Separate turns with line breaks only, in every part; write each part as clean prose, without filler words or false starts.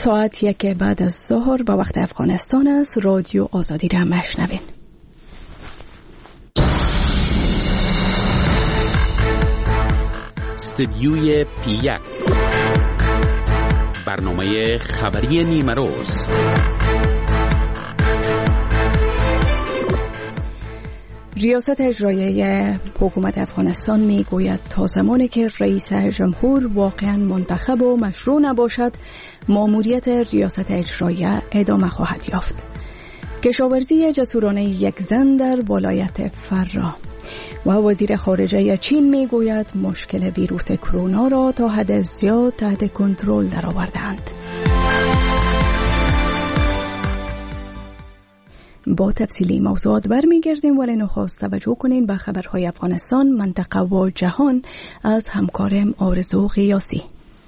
ساعت 1 بعد از ظهر به وقت افغانستان است. رادیو آزادی را مشنوین.
استدیوی پی1 برنامه خبری نیمه روز.
ریاست اجرایه حکومت افغانستان می گوید تا زمانی که رئیس جمهور واقعا منتخب و مشروع نباشد، ماموریت ریاست اجرایه ادامه خواهد یافت. کشاورزی جسورانه یک زن در ولایت فرا. و وزیر خارجه چین می گوید مشکل ویروس کرونا را تا حد زیاد تحت کنترل درآورده‌اند. با تفصیلی موضوعات برمیگردیم، ولی نخست توجه کنین به خبرهای افغانستان، منطقه و جهان از همکارم آرزو قیاسی.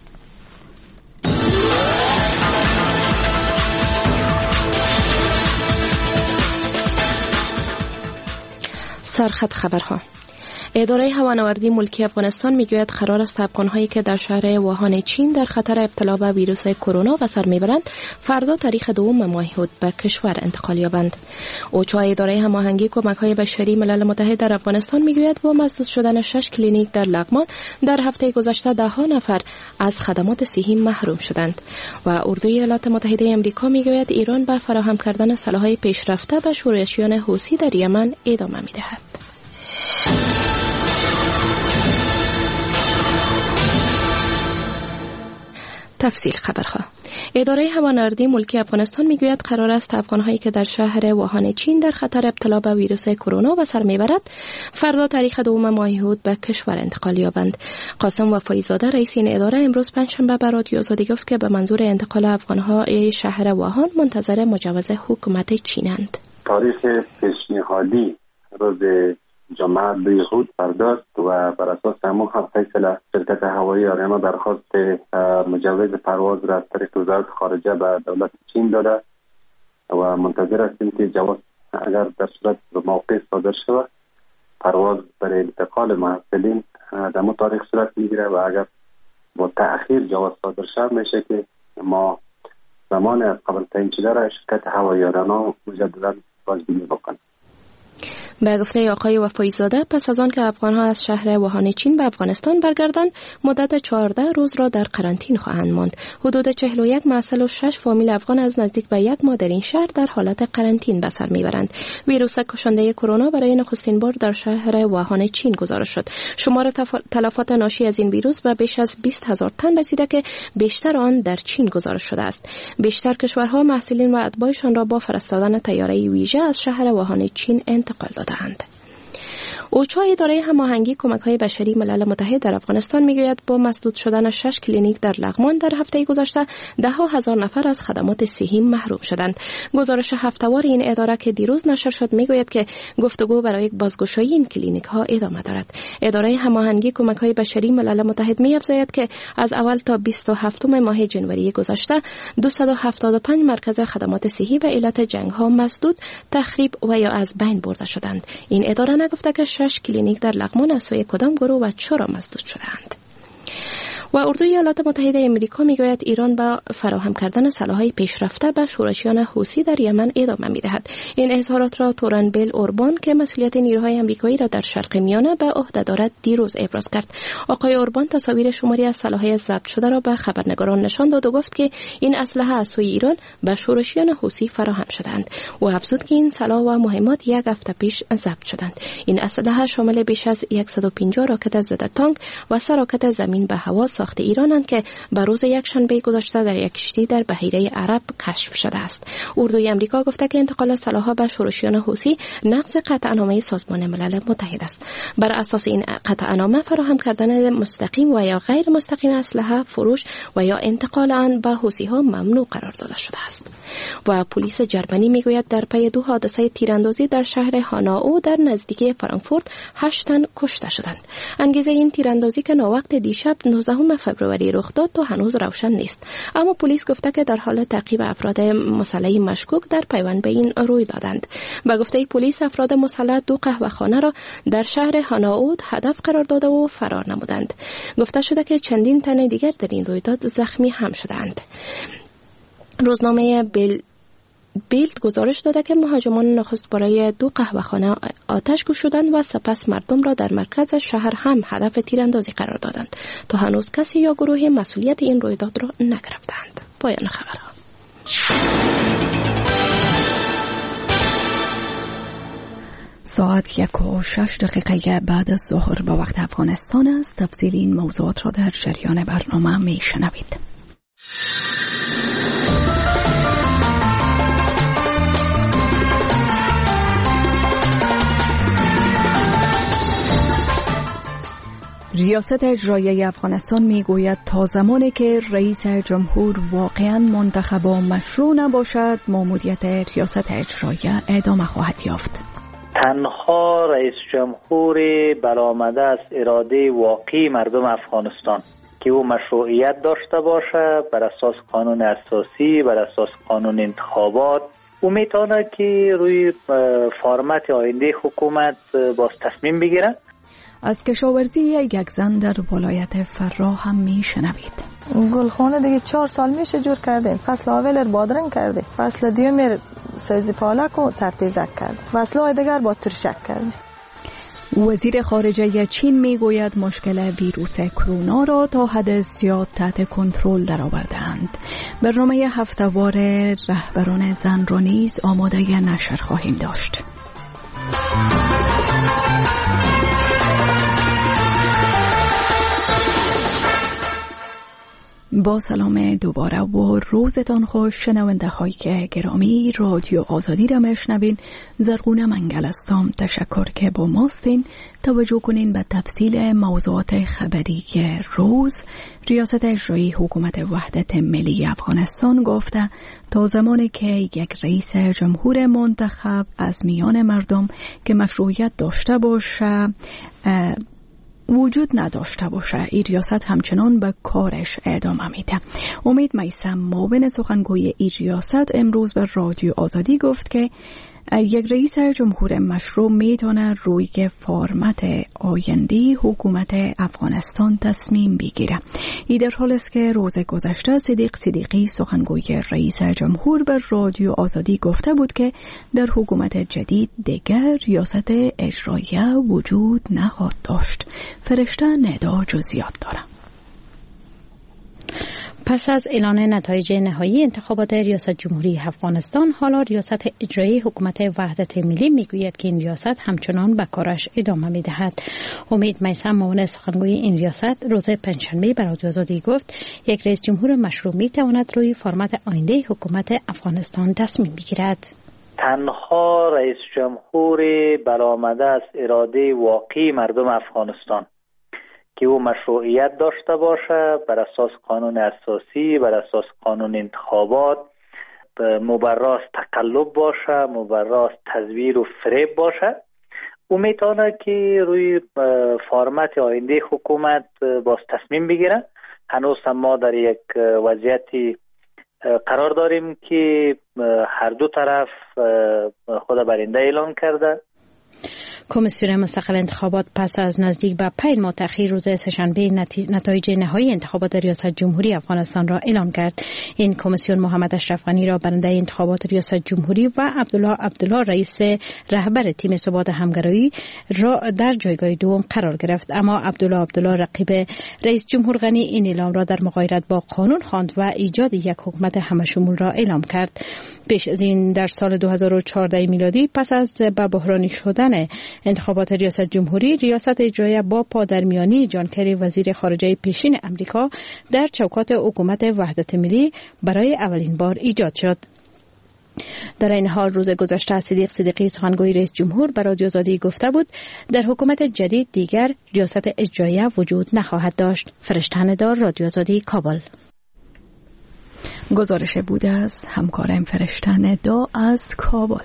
سرخط خبرها. اداره هوانوردی ملکی افغانستان میگوید قرار است افغان‌هایی که در شهر ووهان چین در خطر ابتلا به ویروس کرونا به سر میبرند فردا تاریخ 2 ماه حود به کشور انتقال یابند. اوچا اداره هماهنگی کمک‌های بشری ملل متحد در افغانستان میگوید با مسدود شدن 6 کلینیک در لغمان در هفته گذشته 10 نفر از خدمات صحی محروم شدند. و اردوی ایالات متحده آمریکا میگوید ایران به فراهم کردن سلاح‌های پیشرفته به شورشیان حوثی در یمن ادامه میدهد. تفصیل خبرها. اداره هوانوردی ملکی افغانستان میگوید قرار است افغان‌هایی که در شهر ووهان چین در خطر ابتلا به ویروس کرونا به سر میبرد فردا تاریخ 2 ماه حود به کشور انتقال یابند. قاسم وفایزاده رئیس این اداره امروز پنجشنبه به رادیو آزادی گفت که به منظور انتقال افغان‌های شهر ووهان منتظر مجوز حکومت چینند.
تاریخ پیشنهادی روز جمعه 2 حود پرداخت و بر اساس همون فیصله شرکت هوایی آریانا درخواست مجوز پرواز را از طریق وزارت خارجه به دولت چین داده و منتظر هستیم که جواز اگر در صورت به موقع صادر شود پرواز برای انتقال محصلین در اون تاریخ صورت میگیره و اگر با تأخیر جواز صادر شود میشه که ما زمان از قبل تعیین شده را شرکت هوایی آریانا مجددا بازبینی بکنیم.
به گفته آقای وفایزاده پس از آن که افغان‌ها از شهر ووهان چین به افغانستان برگردند مدت 14 روز را در قرنطینه خواهند ماند. حدود 41 محصل و 6 فامیل افغان از نزدیک به 1 ماه در این شهر در حالت قرنطینه به سر میبرند. ویروس کشنده کرونا برای نخستین بار در شهر ووهان چین گزارش شد. شمار تلفات ناشی از این ویروس به بیش از 20,000 تن رسیده که بیشتر آن در چین گزارش شده است. بیشتر کشورها محصلین و اتباعشان را با فرستادن طیاره ویژه از شهر ووهان چین انتقال دادند. اوچا اداره هماهنگی کمک‌های بشری ملل متحد در افغانستان میگوید با مسدود شدن 6 کلینیک در لغمان در هفته گذشته 10,000 نفر از خدمات صحی محروم شدند. گزارش هفته‌وار این اداره که دیروز نشر شد میگوید که گفتگو برای بازگشایی این کلینیک‌ها ادامه دارد. اداره هماهنگی کمک‌های بشری ملل متحد می‌افزاید که از اول تا 27 ماه ژانویه گذشته 275 مرکز خدمات صحی به علت جنگ‌ها مسدود، تخریب و یا از بین برده شدند. این اداره نگفته که 6 کلینیک در لغمان از سوی کدام گروه و چرا مسدود شدند. و اردوی ایالات متحده آمریکا میگوید ایران با فراهم کردن سلاح‌های پیشرفته به شورشیان حوثی در یمن ادامه میدهد. این اظهارات را تورنبل اوربان که مسئولیت نیروهای آمریکایی را در شرق میانه به عهده دارد دیروز ابراز کرد. آقای اوربان تصاویر شماری از سلاح‌های ضبط شده را به خبرنگاران نشان داد و گفت که این اسلحه از سوی ایران به شورشیان حوثی فراهم شدند. او افزود که این سلاح و مهمات یک هفته پیش ضبط شدند. این اسلحه شامل بیش از 150 راکت ضد تانک و 3 راکت زمین به هوا ساخت ایرانند که به روز یکشنبه گذشته در یک کشتی در بحیره عرب کشف شده است. اردوی آمریکا گفته که انتقال سلاح‌ها به شورشیان حوثی نقض قطعنامه سازمان ملل متحد است. بر اساس این قطعنامه فراهم کردن مستقیم و یا غیر مستقیم اسلحه، فروش و یا انتقال آن به حوثی‌ها ممنوع قرار داده شده است. و پلیس جرمنی میگوید در پی 2 حادثه تیراندازی در شهر هانائو در نزدیکی فرانکفورت 8 تن کشته شدند. انگیزه این تیراندازی که ناوقت دیشب 19 فبروری رخ داد تا هنوز روشن نیست، اما پلیس گفته که در حال تعقیب افراد مسلح مشکوک در پیوند به این روی دادند. به گفته پلیس افراد مسلح 2 قهوه‌خانه را در شهر هانائو هدف قرار داده و فرار نمودند. گفته شده که چندین تن دیگر در این رویداد زخمی هم شدند. روزنامه بیلد گزارش داده که مهاجمان نخست برای 2 قهوه‌خانه آتش گشودند و سپس مردم را در مرکز شهر هم هدف تیراندازی قرار دادند تا هنوز کسی یا گروهی مسئولیت این رویداد را نگرفتند. پایان خبرها.
ساعت 1:06 بعد از ظهر به وقت افغانستان است. تفصیل این موضوعات را در جریان برنامه می شنوید. ریاست اجرایه افغانستان میگوید تا زمانی که رئیس جمهور واقعا منتخب و مشروع نباشد ماموریت ریاست اجرایه ادامه خواهد یافت.
تنها رئیس جمهور برآمده از اراده واقعی مردم افغانستان که او مشروعیت داشته باشه بر اساس قانون اساسی، بر اساس قانون انتخابات، او میتونه که روی فرمت آینده حکومت باز تصمیم بگیره.
از کشاورزی یک زن در ولایت فرا هم میشنوید.
گلخانه دیگه 4 سال میشه جور کردیم. فصل اول بادرنگ کردیم، فصل دیگر سبزی پالک و ترتیزک کردیم، فصل های دیگر با ترشک کردیم.
وزیر خارجه چین میگوید مشکل ویروس کرونا را تا حد زیاد تحت کنترل درآورده‌اند. برنامه هفته‌وار رهبران زن را نیز آماده نشر خواهیم داشت. با سلام دوباره و روزتان خوش شنونده های که گرامی. رادیو آزادی را میشنوین. زرغونه منگل هستم. تشکر که با ماستین. توجه کنین به تفصیل موضوعات خبری روز. ریاست اجرایی حکومت وحدت ملی افغانستان گفته تا زمانی که یک رئیس جمهور منتخب از میان مردم که مشروعیت داشته باشه وجود نداشته باشه، این ریاست همچنان به کارش ادامه میده. امید میثم معاون سخنگوی این ریاست امروز به رادیو آزادی گفت که یک رئیس جمهور مشروع میتونه روی فرمت آینده حکومت افغانستان تصمیم بگیره. این در حال است که روز گذشته صدیق صدیقی سخنگوی رئیس جمهور به رادیو آزادی گفته بود که در حکومت جدید دیگر ریاست اجرایه وجود نخواهد داشت. فرشته ندا جزئیات داره.
پس از اعلان نتایج نهایی انتخابات ریاست جمهوری افغانستان، حالا ریاست اجرایی حکومت وحدت ملی میگوید که این ریاست همچنان به کارش ادامه میدهد. امید میثم معاون سخنگوی این ریاست روز پنجشنبه به رادیو آزادی گفت یک رئیس جمهور مشروع میتواند روی فرمت آینده حکومت افغانستان تصمیم بگیرد.
تنها رئیس جمهور برآمده از اراده واقعی مردم افغانستان که او مشروعیت داشته باشه بر اساس قانون اساسی، بر اساس قانون انتخابات، مبراز تقلب باشه، مبراز تزویر و فریب باشه، او میتونه که روی فرمت آینده حکومت باز تصمیم بگیره. هنوز هم ما در یک وضعیتی قرار داریم که هر دو طرف خود برنده اعلان کرده.
کمیسیون مستقل انتخابات پس از نزدیک به 5 ماه تأخیر روز سه‌شنبه نتایج نهایی انتخابات ریاست جمهوری افغانستان را اعلام کرد. این کمیسیون محمد اشرف غنی را برنده انتخابات ریاست جمهوری و عبدالله رئیس رهبر تیم ثبات همگرایی را در جایگاه دوم قرار گرفت. اما عبدالله رقیب رئیس جمهور غنی این اعلام را در مغایرت با قانون خواند و ایجاد یک حکومت همشمول را اعلام کرد. پیش از این در سال 2014 میلادی پس از به بحرانی شدن انتخابات ریاست جمهوری، ریاست اجرایه با پادرمیانی جان کری وزیر خارجه پیشین امریکا در چوکات حکومت وحدت ملی برای اولین بار ایجاد شد. در این حال روز گذشته صدیق صدیقی سخنگوی رئیس جمهور به رادیو آزادی گفته بود در حکومت جدید دیگر ریاست اجرایه وجود نخواهد داشت. فرشته دار، رادیو آزادی، کابل.
گزارش بود از همکارم فرشته ندا از کابل.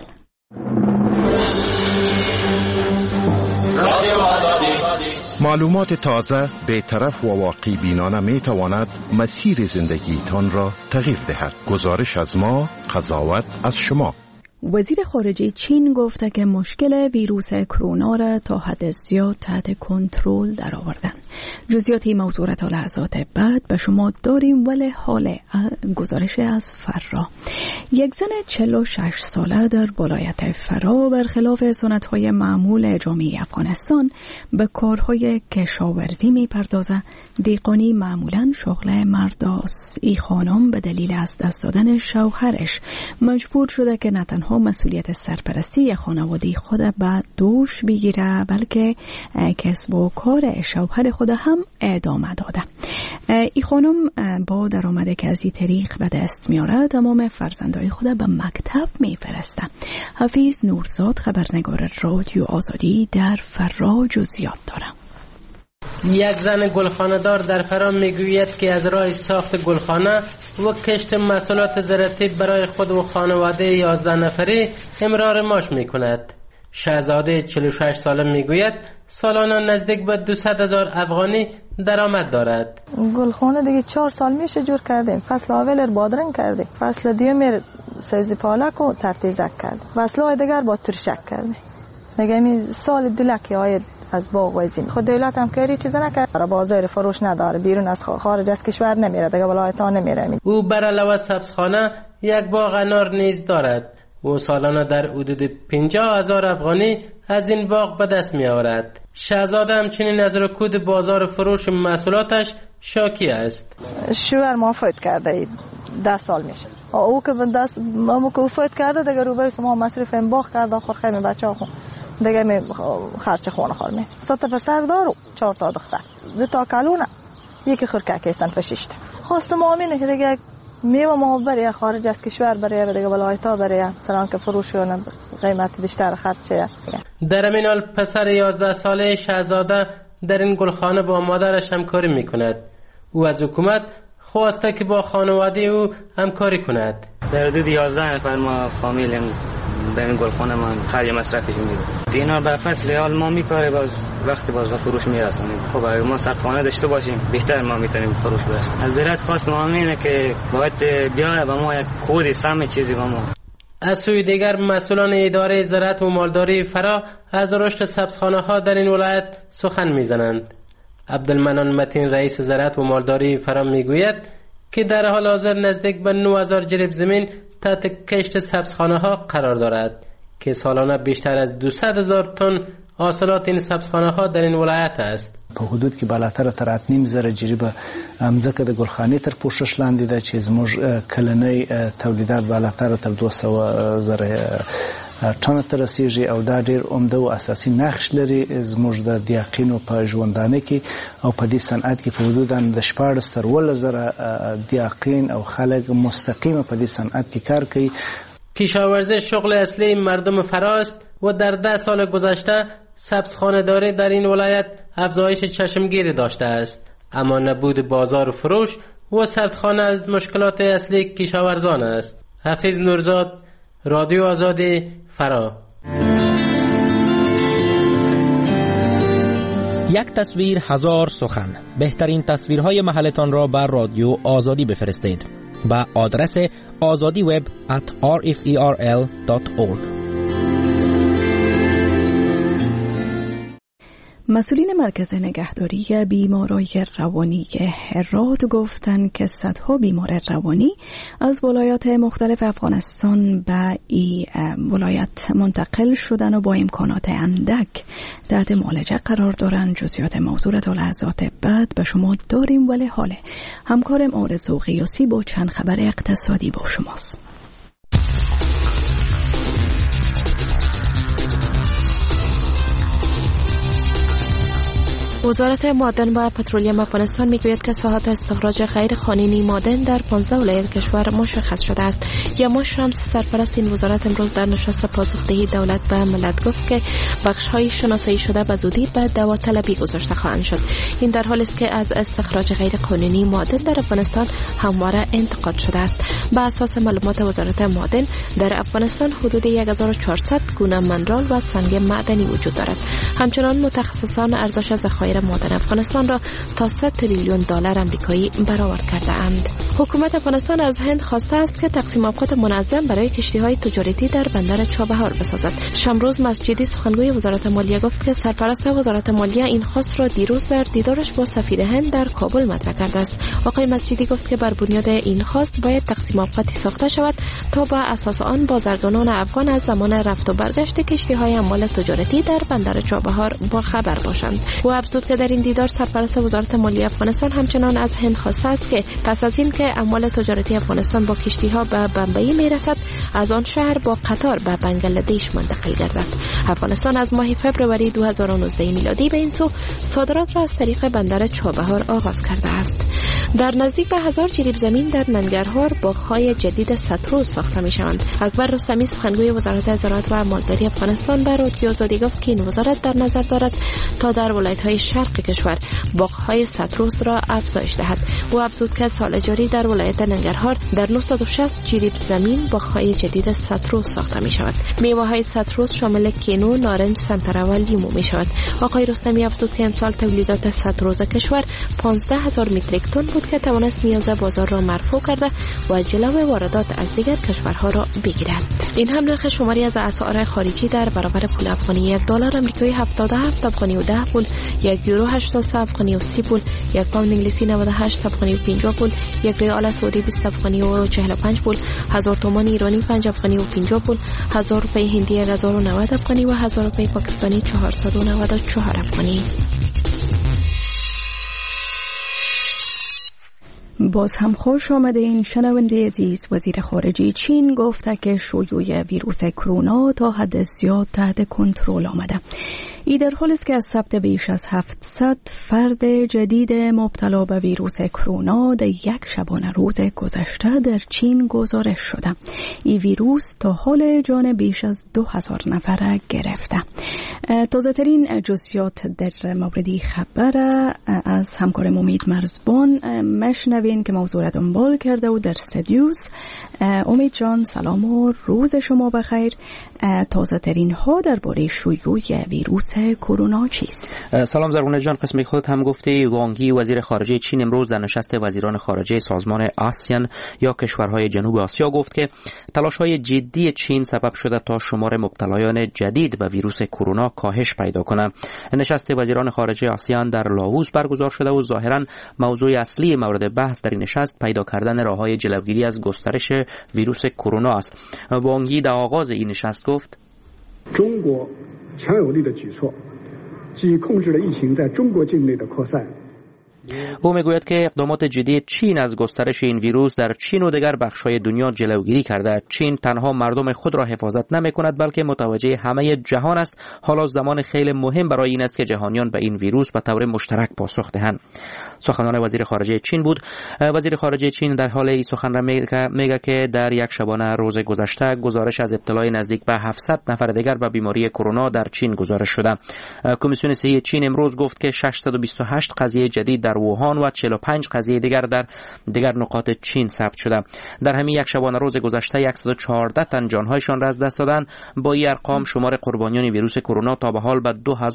معلومات تازه، بی‌طرف و واقعی بینانه می تواند مسیر زندگی تان را تغییر دهد. گزارش از ما، قضاوت از شما.
وزیر خارجه چین گفته که مشکل ویروس کرونا را تا حد زیاد تحت کنترل درآوردند. جزئیات موضوع را تا لحظات بعد به شما داریم، ولی حال گزارش از فرا. یک زن 46 ساله در ولایت فرا برخلاف سنت‌های معمول جامعه افغانستان به کارهای کشاورزی می‌پردازد. دیقانی معمولاً شغل مرد است. این خانم به دلیل از دست دادن شوهرش مجبور شده که نه تنها مسئولیت سرپرستی خانواده خود به دوش بگیره، بلکه کسب و کار شوهر خود هم ادامه داده. این خانم با درآمدی که از این طریق به دست میاره تمام فرزندای خود به مکتب میفرسته. حفیظ نورزاد خبرنگار رادیو آزادی در فرا جزئیات داره.
یک زن گلخانه‌دار در فرا میگوید که از راه ساخت گلخانه و کشت محصولات زراعتی برای خود و خانواده 11 نفره امرار معاش میکند. شهزاده 46 ساله میگوید سالانه نزدیک به 200,000 افغانی درآمد دارد.
گلخانه دیگه 4 سال میشه جور کردیم. فصل اول بادرنگ کردیم، فصل دیگه سبزی پالک و ترتیزک کردیم، فصل دیگر با ترشک کردیم. دیگه این سال دلکی آید از باغ و زمین. خود دولت هم کاری چیز نکرد، برای بازار فروش نداره، بیرون از خارج از کشور نمیره، دیگه ولایت ها نمیره.
او بر علاوه سبزخانه یک باغ انار نیز دارد. او سالانه در حدود 50,000 افغانی از این باغ به دست می آورد. شهزاده همچنین از رکود بازار فروش محصولاتش شاکی است.
شوهر ما فوت کرده 10 سال میشه. او که فوت کرده دیگه روبه ما مصرف این باغ کرده، آخر خیلی بچه‌ها خون دیگه می خرچ خونه خورد. 3 تا پسر داره، 4 تا دختر، 2 تا کلونه، یکی خرککی صنف 6. خواست ما همینه که دیگه میوه ما بره خارج از کشور بره، دیگه ولایت ها بره، مثلا که فروش و قیمت بیشتر خرچه.
در این حال پسر 11 ساله شهزاده در این گلخانه با مادرش همکاری میکند. او از حکومت خواسته که با خانواده او همکاری کند.
در حدود 11 نفر ما فامیلیم در این گلخانه ما خرج مصرفش میدیم. دینار به فصل حال ما میکاره، وقتی باز به فروش میرسونیم. خب اگه ما سرخانه داشته باشیم بهتر ما میتونیم فروش برسیم. از زراعت خواست ما اینه که باید بیاره به ما یک کد سم چیزی به ما.
از سوی دیگر مسئولان اداره زراعت و مالداری فرا از رشد سبزخانه ها در این ولایت سخن میزنند. عبدالمنان متین رئیس زراعت و مالداری فرا میگوید که در حال حاضر نزدیک به 9,000 جریب زمین تحت کشت سبزخانه ها قرار دارد که سالانه بیشتر از 200,000 تن حاصلات این سبزخانه ها در این ولایت است.
په حدود کې بالاتر تر 8,500 جریب امزکه د ګلخانې تر پوښښ لاندې ده چې زموږ کلنۍ تولیدات بالاتر تر 200,000 ټنه ته رسیږي او دا ډېر عمده او اساسي نقش لري زموږ د دیاقینو په ژوندانه کې او په دې صنعت کې په حدوداً د 14 تر 18,000 دیاقین او خلک مستقیمه په دې صنعت کې کار کوي.
کشاورزی شغل اصلی مردم فراست و در 10 سال گذشته سبزخانه‌داری در این ولایت افزایش چشمگیری داشته است، اما نبود بازار فروش و سردخانه از مشکلات اصلی کشاورزان است. حفیظ نورزاد، رادیو آزادی، فرا.
یک تصویر هزار سخن. بهترین تصویرهای محلتان را بر رادیو آزادی بفرستید به آدرس azadiweb@rferl.org.
مسئولین مرکز نگهداری بیمارای روانی هرات گفتند که صدها بیمار روانی از ولایات مختلف افغانستان به این ولایت منتقل شدن و با امکانات اندک تحت معالجه قرار دارند. جزئیات موضوع تا لحظات بعد به شما داریم، ولی حاله همکارم آرزو قیاسی با چند خبر اقتصادی با شماست.
وزارت معدن و پترولیم افغانستان میگوید که ساحات استخراج غیر قانونی معدن در 15 ولایت کشور مشخص شده است. یما شمس سرپرست این وزارت امروز در نشست پاسخدهی دولت به ملت گفت که بخش‌های شناسایی شده به زودی به داوطلبی گذاشته خواهند شد. این در حالی است که از استخراج غیر قانونی معدن در افغانستان همواره انتقاد شده است. بر اساس معلومات وزارت معدن در افغانستان حدود 1400 گونه منرال و سنگ معدنی وجود دارد. همچنان متخصصان ارزش ذخایر ذخایر معدن افغانستان را تا 100 تریلیون دلار آمریکایی برآورد کرده اند. حکومت افغانستان از هند خواسته است که تقسیم اوقات منظم برای کشتی‌های تجارتی در بندر چابهار بسازد. شمروز مسجدی سخنگوی وزارت مالیه گفت که سرپرست وزارت مالیه این خواست را دیروز در دیدارش با سفیر هند در کابل مطرح کرده است. آقای مسجدی گفت که بر بنیاد این خواست باید تقسیم اوقاتی ساخته شود تا با اساس آن بازرگانان افغان از زمان رفت و برگشت کشتی‌های اموال تجارتی در بندر چابهار با خبر باشند. او افزود که در این دیدار سرپرست وزارت مالیه افغانستان همچنان از هند خواسته است که پس از این که اموال تجارتی افغانستان با کشتی‌ها به بمبئی میرسد، از آن شهر با قطار به بنگلادش منتقل گردد. افغانستان از ماه فوریه 2019 میلادی به این سو صادرات را از طریق بندر چابهار آغاز کرده است. در نزدیک به 1000 جریب زمین در ننگرهار باغ‌های جدید ستروز ساخته می‌شوند. اکبر رستمی سخنگوی وزارت زراعت و مالداری افغانستان به رادیو آزادی گفت که این وزارت در نظر دارد تا در ولایت‌های شرق کشور باغ‌های ستروز را افزایش دهد. او افزود که سال جاری در ولایت ننگرهار در 960 جریب زمین باغ‌های جدید ستروز ساخته می‌شود. میوه‌های ستروز شامل کینو، نارنج، سنتره و لیمو می‌شود. آقای رستمی افزود که امسال تولیدات ستروز کشور 15000 متریک تن بود که توانست نیاز بازار را مرفوع کرده و جلو واردات از دیگر کشورها را بگیرد. این هم نرخ شماری از اسعار خارجی در برابر پول افغانی: $1 آمریکایی 77 افغانی و 10 پول، €1 83 افغانی و 30 پول، یک پوند انگلیسی 98 افغانی و 50 پول، یک ریال سعودی 20 افغانی و 45 پول، 1000 تومان ایرانی 5 افغانی و 50 پول، 1000 روپیه هندی 1090 افغانی و 1000 روپیه پاکستانی 494 افغانی.
باز هم خوش آمده این شنونده عزیز. وزیر خارجه چین گفته که شیوع ویروس کرونا تا حد زیاد تحت کنترل آمده. این در حالی است که از ثبت بیش از 700 فرد جدید مبتلا به ویروس کرونا در یک شبانه روز گذشته در چین گزارش شده. این ویروس تا حال جان بیش از 2000 نفر گرفته. تازه ترین جزئیات در مورد خبر از همکارم امید مرزبان مشنوین که موضوع را دنبال کرده و در استودیوس. امید جان سلام و روز شما بخیر. تازه ترین ها درباره شیوع ویروس کرونا چیست؟
سلام زرونه جان، قسم خودت هم گفته. وانگی وزیر خارجه چین امروز در نشست وزیران خارجه سازمان آسیان یا کشورهای جنوب آسیا گفت که تلاش‌های جدی چین سبب شده تا شمار مبتلایان جدید به ویروس کرونا کاهش پیدا کنه. نشست وزیران خارجه آسیان در لاوس برگزار شده و ظاهراً موضوع اصلی مورد بحث در این نشست پیدا کردن راه‌های جلوگیری از گسترش ویروس کرونا است. وانگی در آغاز این نشست گفت: او میگوید که اقدامات جدی چین از گسترش این ویروس در چین و دیگر بخش‌های دنیا جلوگیری کرده. چین تنها مردم خود را حفاظت نمی‌کند بلکه متوجه همه جهان است. حالا زمان خیلی مهم برای این است که جهانیان به این ویروس به طور مشترک پاسخ دهند. سخنان وزیر خارجه چین بود. وزیر خارجه چین در حال این سخن را میگه که در یک شبانه روز گذشته گزارش از ابتلای نزدیک به 700 نفر دیگر به بیماری کرونا در چین گزارش شده. کمیسیون صحی چین امروز گفت که 628 قضیه جدید در ووهان و 45 قضیه دیگر در دیگر نقاط چین ثبت شده. در همین یک شبانه روز گذشته 114 تن جانهایشان را از دست دادند. با این ارقام شمار قربانیان ویروس کرونا تا به حال به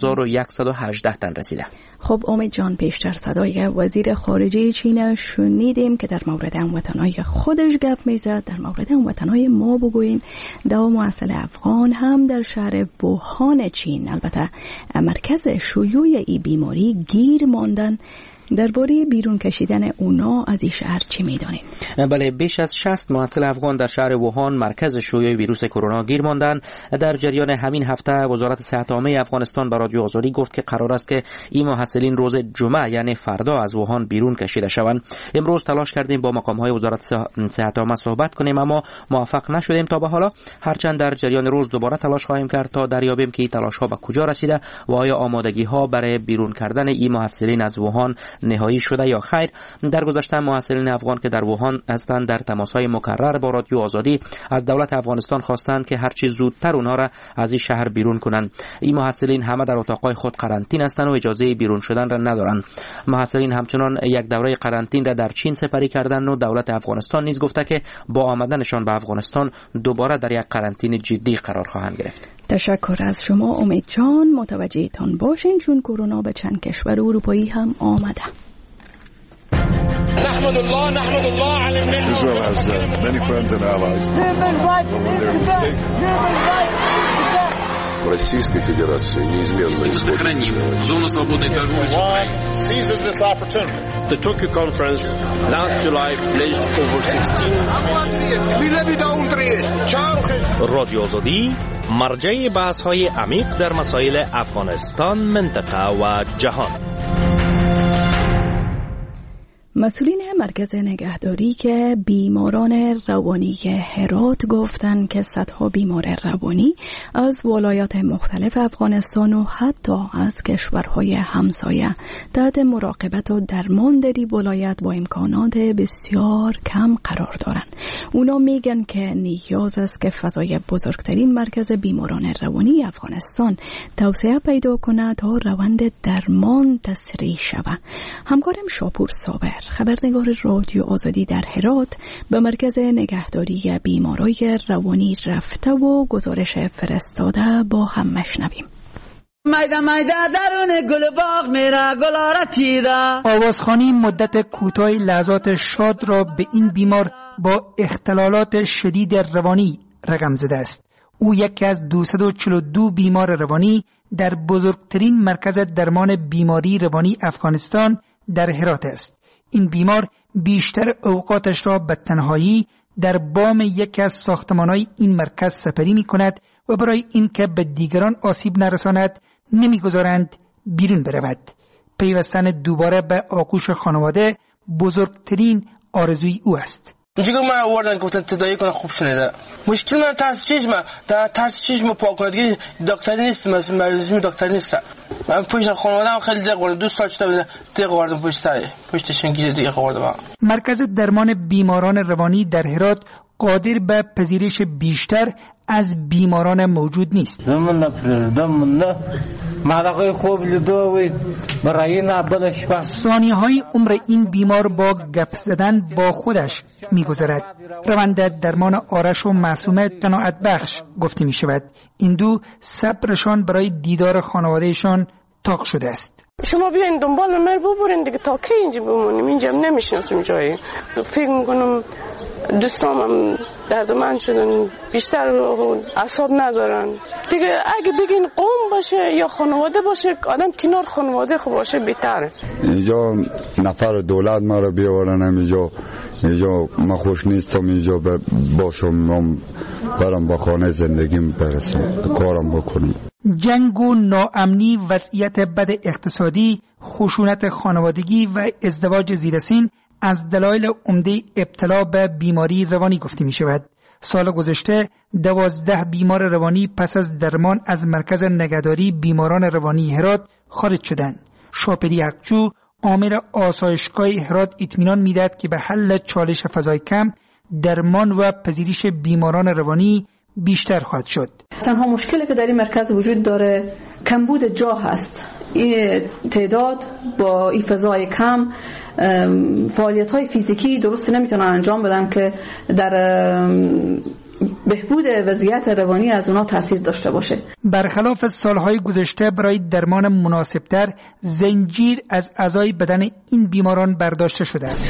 2118 تن رسیده.
خب امید جان، پیشتر صدای وزیر خارجه چین شنیدیم که در مورد هموطنهای خودش گپ میزد. در مورد هموطنهای ما بگوین. دو محصل افغان هم در شهر ووهان چین، البته مرکز شیوع این بیماری، گیر ماندن. درباره بیرون کشیدن اونا از این شهر چی میدانید؟
بله، بیش از 60 محصل افغان در شهر ووهان مرکز شیوع ویروس کرونا گیر ماندند. در جریان همین هفته وزارت صحت عامه افغانستان به رادیو آزادی گفت که قرار است که این محصلین روز جمعه یعنی فردا از ووهان بیرون کشیده شوند. امروز تلاش کردیم با مقام‌های وزارت صحت عامه صحبت کنیم اما موفق نشدیم تا به حالا. هرچند در جریان روز دوباره تلاش خواهیم کرد تا دریابیم که این تلاش‌ها به کجا رسیده و آیا آمادگی‌ها برای بیرون کردن این محصلین از ووهان نهایی شده یا خیر. در گذشته محصلین افغان که در ووهان هستند در تماس‌های مکرر با رادیو آزادی از دولت افغانستان خواستند که هرچی زودتر اونها را از این شهر بیرون کنند. این محصلین همه در اتاق‌های خود قرنطینه هستند و اجازه بیرون شدن را ندارند. محصلین همچنان یک دوره قرنطین را در چین سپری کردند و دولت افغانستان نیز گفته که با آمدنشان به افغانستان دوباره در یک قرنطینه جدی قرار خواهند گرفت.
تشکر از شما امید جان. متوجهتان باشین چون کرونا به چند کشور اروپایی هم آمده.
نحمد الله على النعمة.
Israel has many friends and allies.
Российской Федерации неизменно
сохраним зону свободной торговли с Украиной.
Seizes this opportunity.
The Tokyo conference last July pledged over 16
رادیو آزادی مرجع بحث‌های عمیق در مسائل افغانستان، منطقه و جهان.
مسئولین مرکز نگهداری که بیماران روانی هرات گفتند که صدها بیمار روانی از ولایات مختلف افغانستان و حتی از کشورهای همسایه تحت مراقبت و درمان در این ولایت با امکانات بسیار کم قرار دارند. اونا میگن که نیاز است که فضای بزرگترین مرکز بیماران روانی افغانستان توسعه پیدا کنه تا روند درمان تسریع شود. همکارم شاپور صابر خبرنگار رادیو آزادی در هرات به مرکز نگهداری بیمارای روانی رفته و گزارش فرستاده با هم مشنویم.
میده درون گل باغ میره گلاره تیره.
آوازخوانی مدت کوتاه لحظات شاد را به این بیمار با اختلالات شدید روانی رقم زده است. او یکی از 242 بیمار روانی در بزرگترین مرکز درمان بیماری روانی افغانستان در هرات است. این بیمار بیشتر اوقاتش را به تنهایی در بام یکی از ساختمان‌های این مرکز سپری می‌کند و برای اینکه به دیگران آسیب نرساند نمی‌گذارند بیرون برود. پیوستن دوباره به آغوش خانواده بزرگترین آرزوی او است.
اینجا که من آوردن گفتن تداعی کنه خوب شنیده. مشکل من ترس چشم پاک کنه. دکتری نیست، مریضی دکتری نیست. من پشت خانواده‌ام خیلی دقیق وردم. 2 سال شده دقیق وردم پشتشون گیره دقیق وردم. مرکز درمان بیماران روانی در هرات قادر به پذیرش بیشتر از بیماران موجود نیست. ثانیه‌های عمر این بیمار با گپ زدن با خودش می‌گذرد. روند درمان آرش و معصومه قناعت بخش گفته می‌شود. این دو صبرشان برای دیدار خانوادهشان تاق شده است.
شما بیاین دنبال من ببرین دیگه تا کی اینجا بمونیم؟ اینجا نمیشناسیم جایی. فکر میکنم دوستامم دردمند شدن، بیشتر اعصاب ندارن دیگه. اگه بگین قوم باشه یا خانواده باشه، آدم کنار خانواده خوب باشه بهتره.
اینجا نفر دولت ما رو بیاورن، اینجا ما خوش نیستم اینجا باشم، برام با خانه زندگیم برسم، کارم بکنم.
جنگ و ناامنی، وضعیت بد اقتصادی، خشونت خانوادگی و ازدواج زیرسین از دلایل عمده ابتلا به بیماری روانی گفته می شود. سال گذشته 12 بیمار روانی پس از درمان از مرکز نگهداری بیماران روانی هرات خارج شدند. شاپری حقجو آمر آسایشگاه هرات اطمینان میدهد که به حل چالش فضای کم درمان و پذیرش بیماران روانی بیشتر خواهد شد.
تنها مشکلی که در این مرکز وجود داره کمبود جا هست. این تعداد با این فضای کم فعالیت‌های فیزیکی درست نمیتونن انجام بدن که در بهبود وضعیت روانی از اونا تاثیر داشته باشه.
برخلاف سالهای گذشته برای درمان مناسبتر زنجیر از اعضای بدن این بیماران برداشته شده است.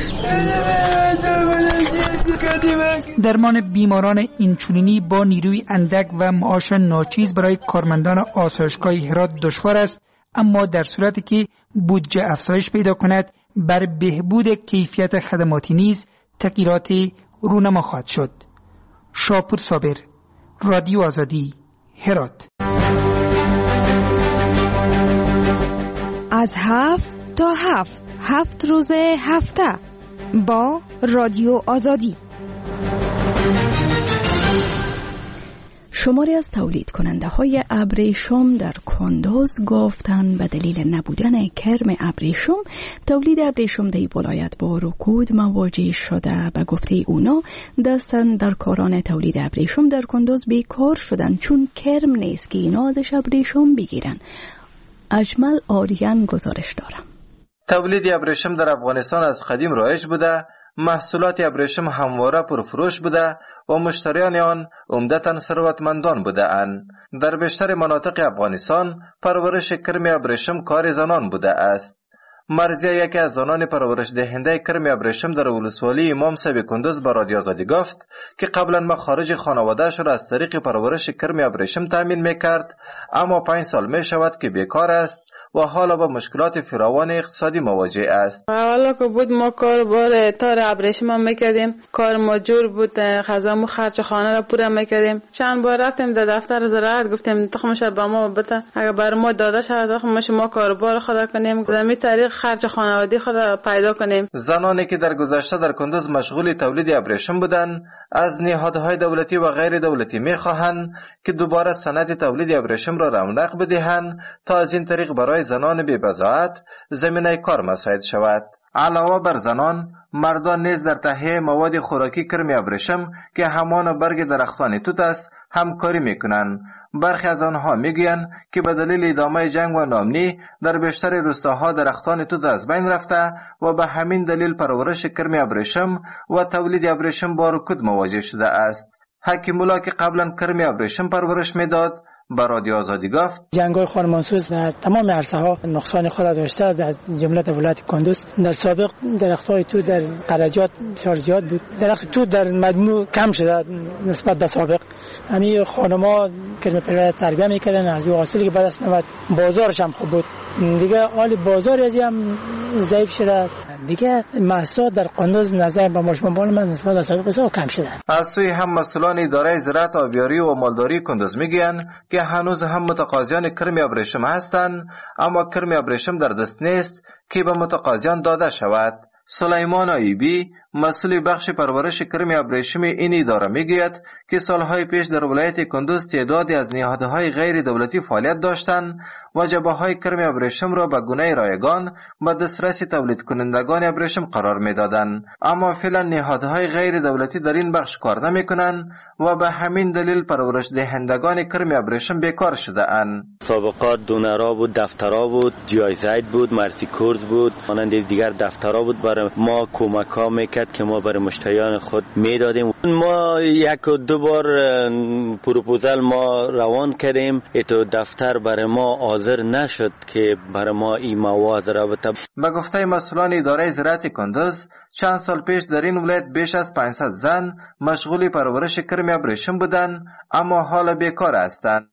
درمان بیماران اینچنینی با نیروی اندک و معاش ناچیز برای کارمندان آسایشگاه هرات دشوار است، اما در صورتی که بودجه افزایش پیدا کند بر بهبود کیفیت خدماتی نیز تغییراتی رونما خواهد شد. شاپور صابر، رادیو آزادی، هرات.
از 7 تا 7 روز هفته با رادیو آزادی.
شماری از تولید کننده های ابریشم در کندوز گفتند به دلیل نبودن کرم ابریشم تولید ابریشم در ولایت با رکود مواجه شده. به گفته اونا دستن در کاران تولید ابریشم در کندوز بیکار شدن چون کرم نیست که اینا ازش ابریشم بگیرن. اجمل آریان گزارش دارم.
تولید ابریشم در افغانستان از قدیم رایج بوده
محصولات ابریشم همواره پرفروش بوده و مشتریان آن عمدتاً ثروتمندان بوده‌اند. در بیشتر مناطق افغانستان پرورش کرم ابریشم کار زنان بوده است. مرضیه یکی از زنان پرورش دهنده کرم ابریشم در ولسوالی امام صاحب کندوز به رادیو آزادی گفت که قبلا مخارج خانواده‌اش را از طریق پرورش کرم ابریشم تامین میکرد، اما 5 سال می شود که بیکار است و حالا با مشکلات فراوان اقتصادی مواجه است.
حالا که بود ما کار تار ابریشم هم میکردیم، کار مجور بود، غذامو خرج خانه را پورا میکردیم. چند بار رفتیم در دفتر زراعت گفتیم تخمش به ما بده، اگر بر ما داده شود تخمش ما کاروبار خود کنیم، زمین طریق خرج خانوادگی خود پیدا کنیم.
زنانی که در گذشته در کندوز مشغول تولید ابریشم بودند از نهادهای دولتی و غیر دولتی میخواهند که دوباره صنعت تولید ابریشم را رونق بدهند تا از این طریق برای زنان بی‌بضاعت زمینه کار مساعد شود. علاوه بر زنان، مردان نیز در تهیه مواد خوراکی کرم ابریشم که همان برگ درختان توت است همکاری میکنند. برخی از آنها میگویند که به دلیل ادامه جنگ و ناامنی در بیشتر روستاها درختان توت از بین رفته و به همین دلیل پرورش کرم ابریشم و تولید ابریشم با رکود مواجه شده است. حکیم الله که قبلا کرم ابریشم پرورش میداد با رادیو آزادی گفت
جنگ‌های خانمانسوز در تمام عرصه‌ها نقصان خود داشته، از جمله ولایت کندوز. در سابق درخت‌های توت در قرجات بسیار زیاد بود، درخت توت در مجموع کم شده نسبت به سابق. همین خانم‌ها کرم پرورش تربیت می‌کردن، از این حاصلی که بعد از میاد بازارش هم خوب بود. دیگه حال بازار ازی هم ضعیف شده، دیگه محصولات در کندوز نظر به مشمول من نسبت به سابق بسیار کم شده.
از سوی هم مسئولان اداره زراعت، آبیاری و مالداری کندوز میگویند که هنوز هم متقاضیان کرم ابریشم هستند، اما کرم ابریشم در دست نیست که به متقاضیان داده شود. سلیمان ایوبی مسئول بخش پرورش کرم ابریشم این اداره میگوید که سالهای پیش در ولایت کندوز تعدادی از نهادهای غیر دولتی فعالیت داشتند و جبهه‌های کرم ابریشم را به گونه رایگان به دسترس تولید کنندگان ابریشم قرار میدادند، اما فعلا نهادهای غیر دولتی در این بخش کار نمیکنند و به همین دلیل پرورش دهندگان کرم ابریشم بیکار شده اند.
سابقات دونرا بود، دفترا بود، جای زید بود، مرسی کورد بود، مانند دیگر دفترا بود، برای ما کمک ها میکرد که ما برای مشتریان خود میدادیم. ما 1 و 2 بار پروپوزال ما روان کردیم، ایتو دفتر برای ما حاضر نشد که برای ما این مواد را بده.
به گفته مسئولان اداره زراعت کندوز، چند سال پیش در این ولایت بیش از 500 زن مشغول پرورش کرم ابریشم بودند، اما حالا بیکار هستند.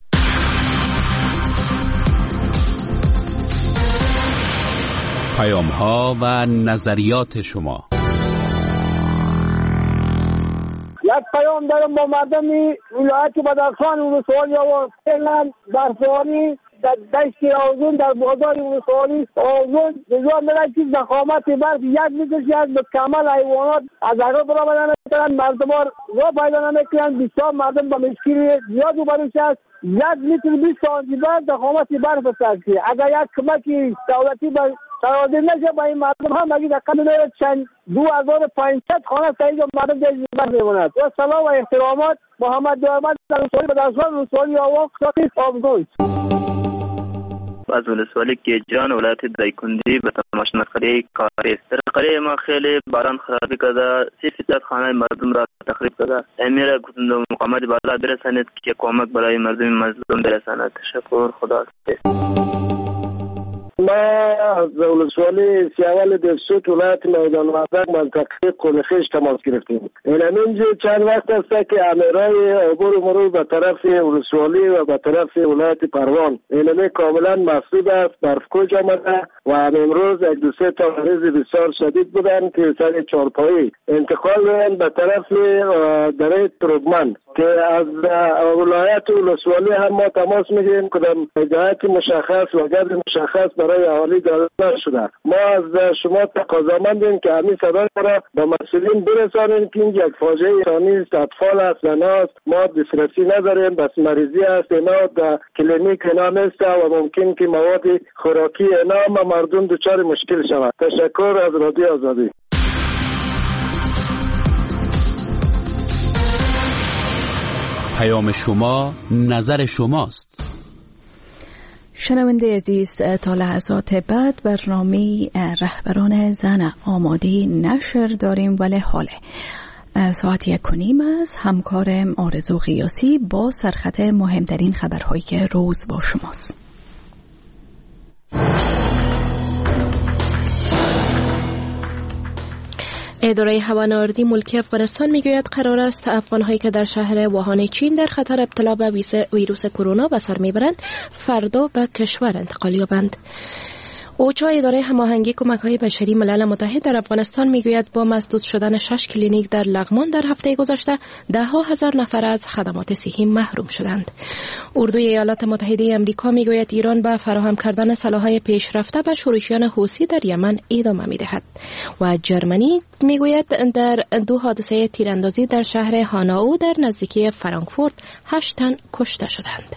پیام‌ها و نظریات شما.
یک پیام دارم با مردم ولایت بدخشان ولسوالی و فعلا برفانی در دشت آزون در بازار ولسوالی آزون جزوه میرد که زخامت برف یک میکشی از بکمل حیوانات از اگر برابر نمیترن، مردم را پیدا نمیکنن، بسیار مردم با مشکل زیاد روبروش است. 1 متر 20 سانتیمتر زخامت برف است. اگر یک کمکی دولتی به سرازیر نشه با این مردم هم اگه دقیقا میده چند 2500 خانه سعید مردم جای زیبر میموند. و سلام و احترامات، محمد دارمد در رسولی بدرسان رسولی آواق ساقی آبگوی
از ولسوالی گیجان ولایت دایکندی به تماش نقلیه کاری است. در قریه ما خیلی باران خرابی کرده، 300 خانه مردم را تخریب کرده. امیر مقامات بالا برسانید که کمک برای مردم مظلوم برساند. تشکر، خدا حافظ.
ما از ولسوالی سیاوال دلسوت ولایت میدان وردک منطقه قلخیش تماس گرفتیم. اینجا چند وقت است که امیرای عبور و مرور به طرف ولسوالی و به طرف ولایت پروان اینمی کاملا مسدود است، برفکوچ آمده و امروز 1-2 تا مریض بسیار شدید بودند که سر چهارپایی انتقال می‌کنند به طرف دره ترکمن که از ولایت ولسوالی هم ما تماس میگیریم که جهت مشخص و گرد مشخص برای اهالی داده نشده. ما از شما تقاضامندیم که همین صدا را به مسئولین برسانید که این یک فاجعه انسانی است، اطفال است، زناست، ما دسترسی نداریم، بس مریضی است، اینا در کلینیک اینا نیست و ممکن که مواد خوراکی اینا مردم دچار مشکل شود. تشکر از رادیو آزادی.
پیام شما نظر شماست.
شنونده عزیز، تا لحظات بعد برنامه رهبران زن آماده نشر داریم، ولی حاله ساعت 1:30 است. همکارم آرزو قیاسی با سرخط مهمترین خبرهای روز با شماست.
اداره هوانوردی ملکی افغانستان میگوید قرار است افغان‌هایی که در شهر ووهان چین در خطر ابتلا به ویروس کرونا به سر میبرند فردا به کشور انتقال یابند. اوچا اداره هماهنگی کمک‌های بشری ملل متحد در افغانستان میگوید با مسدود شدن 6 کلینیک در لغمان در هفته گذشته ده‌ها هزار نفر از خدمات صحی محروم شدند. اردوی ایالات متحده آمریکا میگوید ایران به فراهم کردن سلاح‌های پیشرفته به شورشیان حوثی در یمن ادامه میدهد و جرمنی میگوید در 2 حادثه تیراندازی در شهر هاناو در نزدیکی فرانکفورت 8 تن کشته شدند.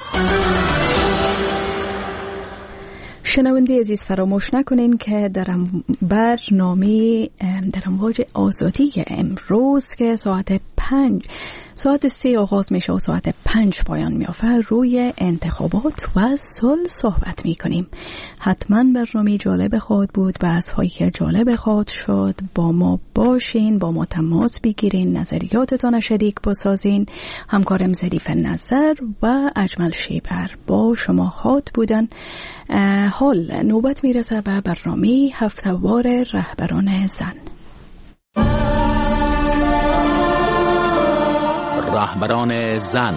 شنونده عزیز، فراموش نکنین که در برنامه در امواج آزادی امروز که ساعت 3 آغاز میشه و ساعت 5 پایان میافته روی انتخابات و صلح صحبت میکنیم. حتما برنامه جالب خواهد بود، بحث‌هایی که جالب خواهد شد. با ما باشین، با ما تماس بگیرین، نظریاتتان شریک بسازین. همکارم ظریف نظر و اجمل شیبر با شما خواهد بودن. حال نوبت میرسه به برنامه هفته‌وار رهبران زن.
رهبران زن.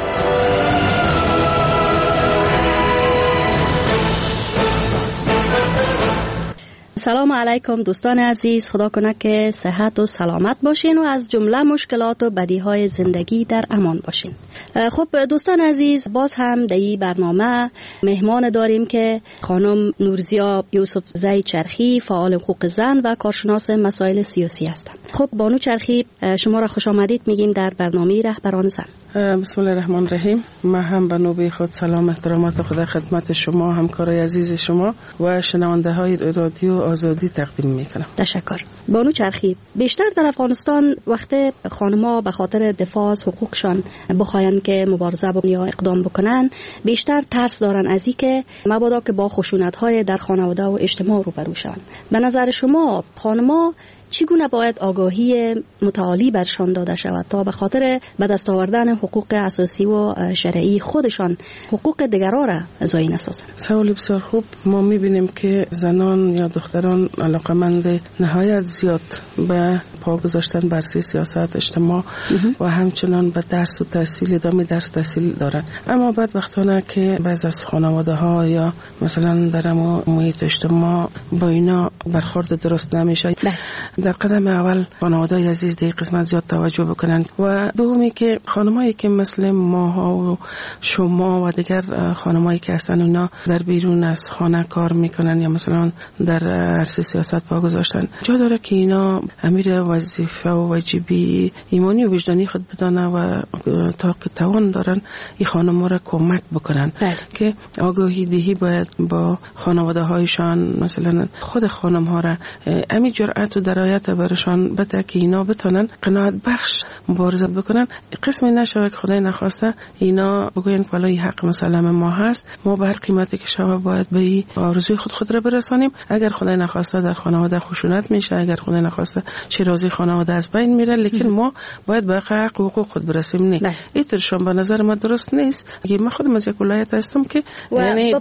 سلام علیکم دوستان عزیز، خدا کنه که صحت و سلامت باشین و از جمله مشکلات و بدیهای زندگی در امان باشین. خب دوستان عزیز، باز هم در این برنامه مهمان داریم که خانم نورزیا یوسف زی چرخی، فعال حقوق زن و کارشناس مسائل سیاسی هستند. خب بانو چرخی، شما را خوش آمدید میگیم در برنامه رهبران زن.
بسم الله الرحمن الرحیم. من هم به نوبه خود سلام احترامات خدا خدمت شما، همکارای عزیز شما و شنونده های رادیو آزادی تقدیم میکنم.
تشکر. بانو چرخی، بیشتر در افغانستان وقت خانم‌ها به خاطر دفاع از حقوقشان بخواین که مبارزه یا اقدام بکنن، بیشتر ترس دارن از اینکه مبادا که با خشونت‌های در خانواده و اجتماع روبرو شوند. به نظر شما خانم‌ها چگونه باید آگاهی متعالی برشان داده شود تا به خاطر به دست آوردن حقوق اساسی و شرعی خودشان حقوق دیگران را ضایع نسازند؟
سوال بسیار خوب. ما میبینیم که زنان یا دختران علاقمند نهایت زیاد به پا گذاشتن بر سیاست اجتماع و همچنان به درس و تحصیل، ادامه درس تحصیل دارند. اما بعد وقتانه که بعض از خانواده ها یا مثلا در محیط اجتماع با اینا برخورد درست نمیشه، در قدم اول خانواده عزیز در قسمت زیاد توجه بکنند و دومی که خانمایی که مثل ماها و شما و دیگر خانمایی که هستن اونا در بیرون از خانه کار میکنن یا مثلا در عرصه سیاست پا گذاشتن، جا داره که اینا امیر وظیفه و واجبی ایمانی و وجدانی خود بدانه و تا که توان دارن این خانم‌ها را کمک بکنن که آگاهی دهی باید با خانواده هایشان، مثلا خود خانم ها را امی جرأت و درایت برشان بده که اینا بتونن قناعت بخش مبارزه بکنن. قسمی نشود که خدای نخواسته اینا بگوین که والله حق مسلم ما هست، ما به هر قیمتی که شود باید به این آرزوی خود را برسانیم. اگر خدای نخواسته در خانواده خشونت میشه، اگر خدای نخواسته شیرازی خانواده از بین میره، لیکن ما باید به حق حقوق خود برسیم. نه اینطورشون به نظر من درست نیست. من خودم از یک ولایت هستم که
یعنی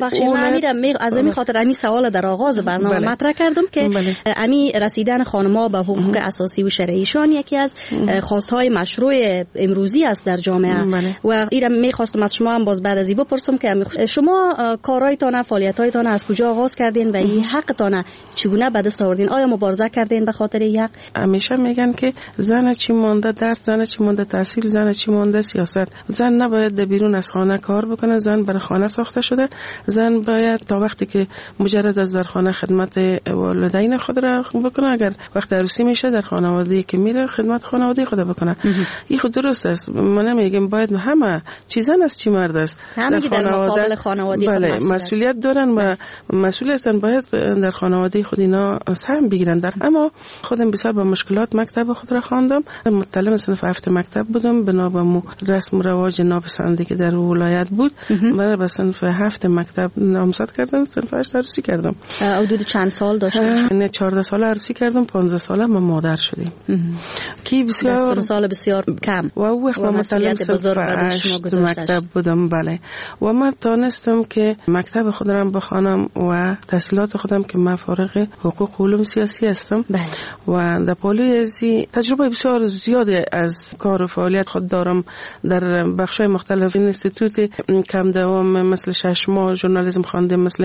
من از همین خاطر همین سوال در آغاز برنامه مطرح کردم که همین رسیدن خانم‌ها به حقوق اساسی و شرعیشان یکی از خواست‌های مشروع امروزی است در جامعه و ایرم می‌خواستم از شما هم باز بعد از این بپرسم که شما کارهایتان، فعالیت‌هایتان از کجا آغاز کردین و این حقتان چگونه به دست آوردین؟ آیا مبارزه کردین به خاطر این حق؟
همیشه میگن که زن چی مونده درس، زن چی مونده تحصیل، زن چی مونده سیاست. زن نباید بیرون از خانه کار بکنه، زن برای خانه ساخته شده. زن باید تا وقتی که مجرد از در خانه خدمت والدین خود را بکنه، اگر وقت عروسی میشه در خانواده که میره خدمت خانواده خود بکنه. این خود درست است. من
میگیرم میگم باید همه چیزن از چی مرد است
در مقابل خانواده
بله مسئولیت دارن و مسئول هستن، باید در خانواده خود اینا سهم بگیرن. اما خودم بسیار با مشکلات مکتب خود را خواندم. متعلم صنف 7 مکتب بودم، بنا به رسم و رواج ناپسندی که در ولایت بود من به صنف 7 مکتب نامزد کردم، صنف 8 عروسی کردم.
حدود چند سال داشتم؟
نه 14 سال عروسی کردم، 15 سال ما مادر شدیم. کی بسیار
سال بسیار کم
و او وقت متعلم صنف 8 مکتب بودم. بله و من تانستم که مکتب خود را بخوانم و تحصیلات خودم که من فارغ حقوق و علوم سیاسی هستم. و در پالوی ازی تجربه بسیار زیاده از کار و فعالیت خود دارم در بخش‌های مختلف. اینستیتوت کم دوام مثل 6 ماه ژورنالیسم خواندیم، مثل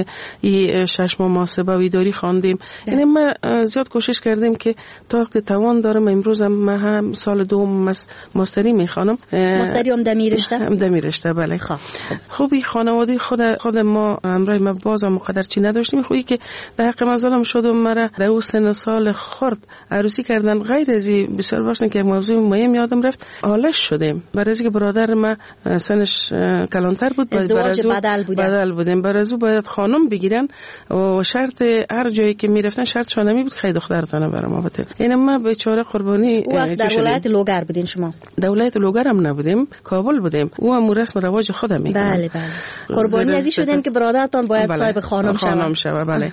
6 ماه محاسبه و اداری خواندیم. یعنی ما زیاد کوشش کردیم که تا که توان دارم. امروز من هم سال دوم ماستری میخوانم.
ماستری هم
دمیرشته بله. خوبی خانواده خود ما امرای ما بازم مقدر چی نداشتیم. خوبی که در حق مظلم شد و مرا در اون سن سال خرد عروسی کردن. غیر از بسیار باشن که موضوع مهم یادم رفت، آلش شدیم برای اینکه برادر ما سنش کلانتر بود،
ازدواج
بدل بودیم. برای از باید خانم بگیرن و شرط هر جایی که میرفتن شرط شانمی بود خیلی دخترتانه برام آورد. یعنی ما بیچاره قربانی.
وقت در ولایت لوگر بودین شما؟
در ولایت لوگر هم نبودیم، کابل بودیم. او هم رسم رواج خودم میگه.
بله قربانی ازی شدین که برادرتان باید صاحب خانم
شوه. بله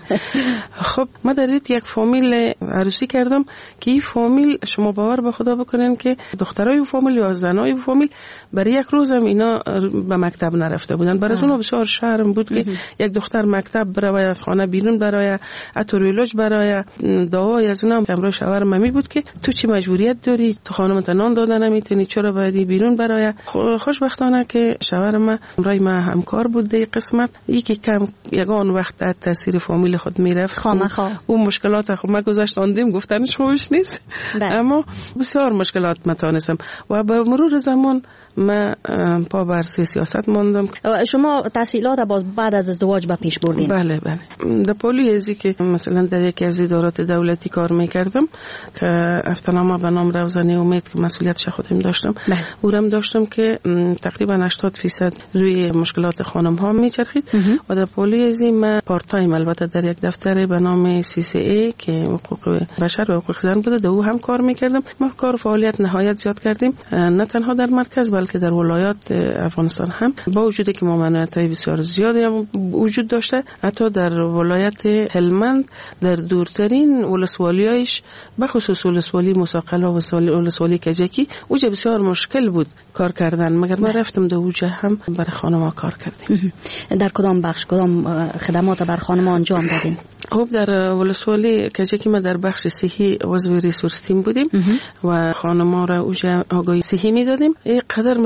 خب ما در یک فامیل عروسی کردم که این فامیل شما باور به خدا بکنین که دخترای فامیل یا زنای فامیل برای یک روز هم اینا به مکتب نرفته بودن. برای اونها بسیار شرم بود که یک دختر مکتب برای از خانه بیرون برای اتوریولوژ برای دعای از اونها امروز شوهر ممی بود که تو چی مجبوریت داری، تو خانمت نان دادن نمیتونی، چرا باید بیرون برای. خوشبختانه که شوهر ما امروز ما همکار بود در قسمت. یکی کم یگان وقت از تاثیر فامیل خود میرفت اون مشکلات خود ما گذاشتاندیم گفتنش خوش نیست. اما بسیار مشکلات متانستم و به مرور زمان من پا بر سیاست ماندم.
شما تحصیلات بعد از ازدواج به پیش بردین؟
بله در پالوی ازی که مثلا در یکی از ادارات دولتی کار میکردم که افتنامه به نام روزنه امید که مسئولیتش خودم داشتم. اونم داشتم که تقریبا 80% روی مشکلات خانم ها میچرخید و در پالوی ازی من پارت تایم البته در یک دفتر به نام CCA که حقوق بشر و حقوق زن بوده در او هم کار میکردم. ما کار فعالیت نهایت زیاد کردیم، نه تنها در مرکز بلکه در ولایات افغانستان هم. با وجودی که ممانعت‌های بسیار زیادی هم وجود داشته، حتی در ولایت هلمند در دورترین ولسوالی‌هایش بخصوص ولسوالی مساقله و ولسوالی کجکی اوجا بسیار مشکل بود کار کردن، مگر ما رفتم در اوجا هم برای خانم‌ها کار کردیم.
در کدام بخش کدام خدمات بر خانم‌ها انجام دادین؟
خب در ولسوالی کجکی ما در بخش صحی عضو ریسورس تیم بودیم و خانم‌ها را اوجا آگاهی صحی میدادیم. اینقدر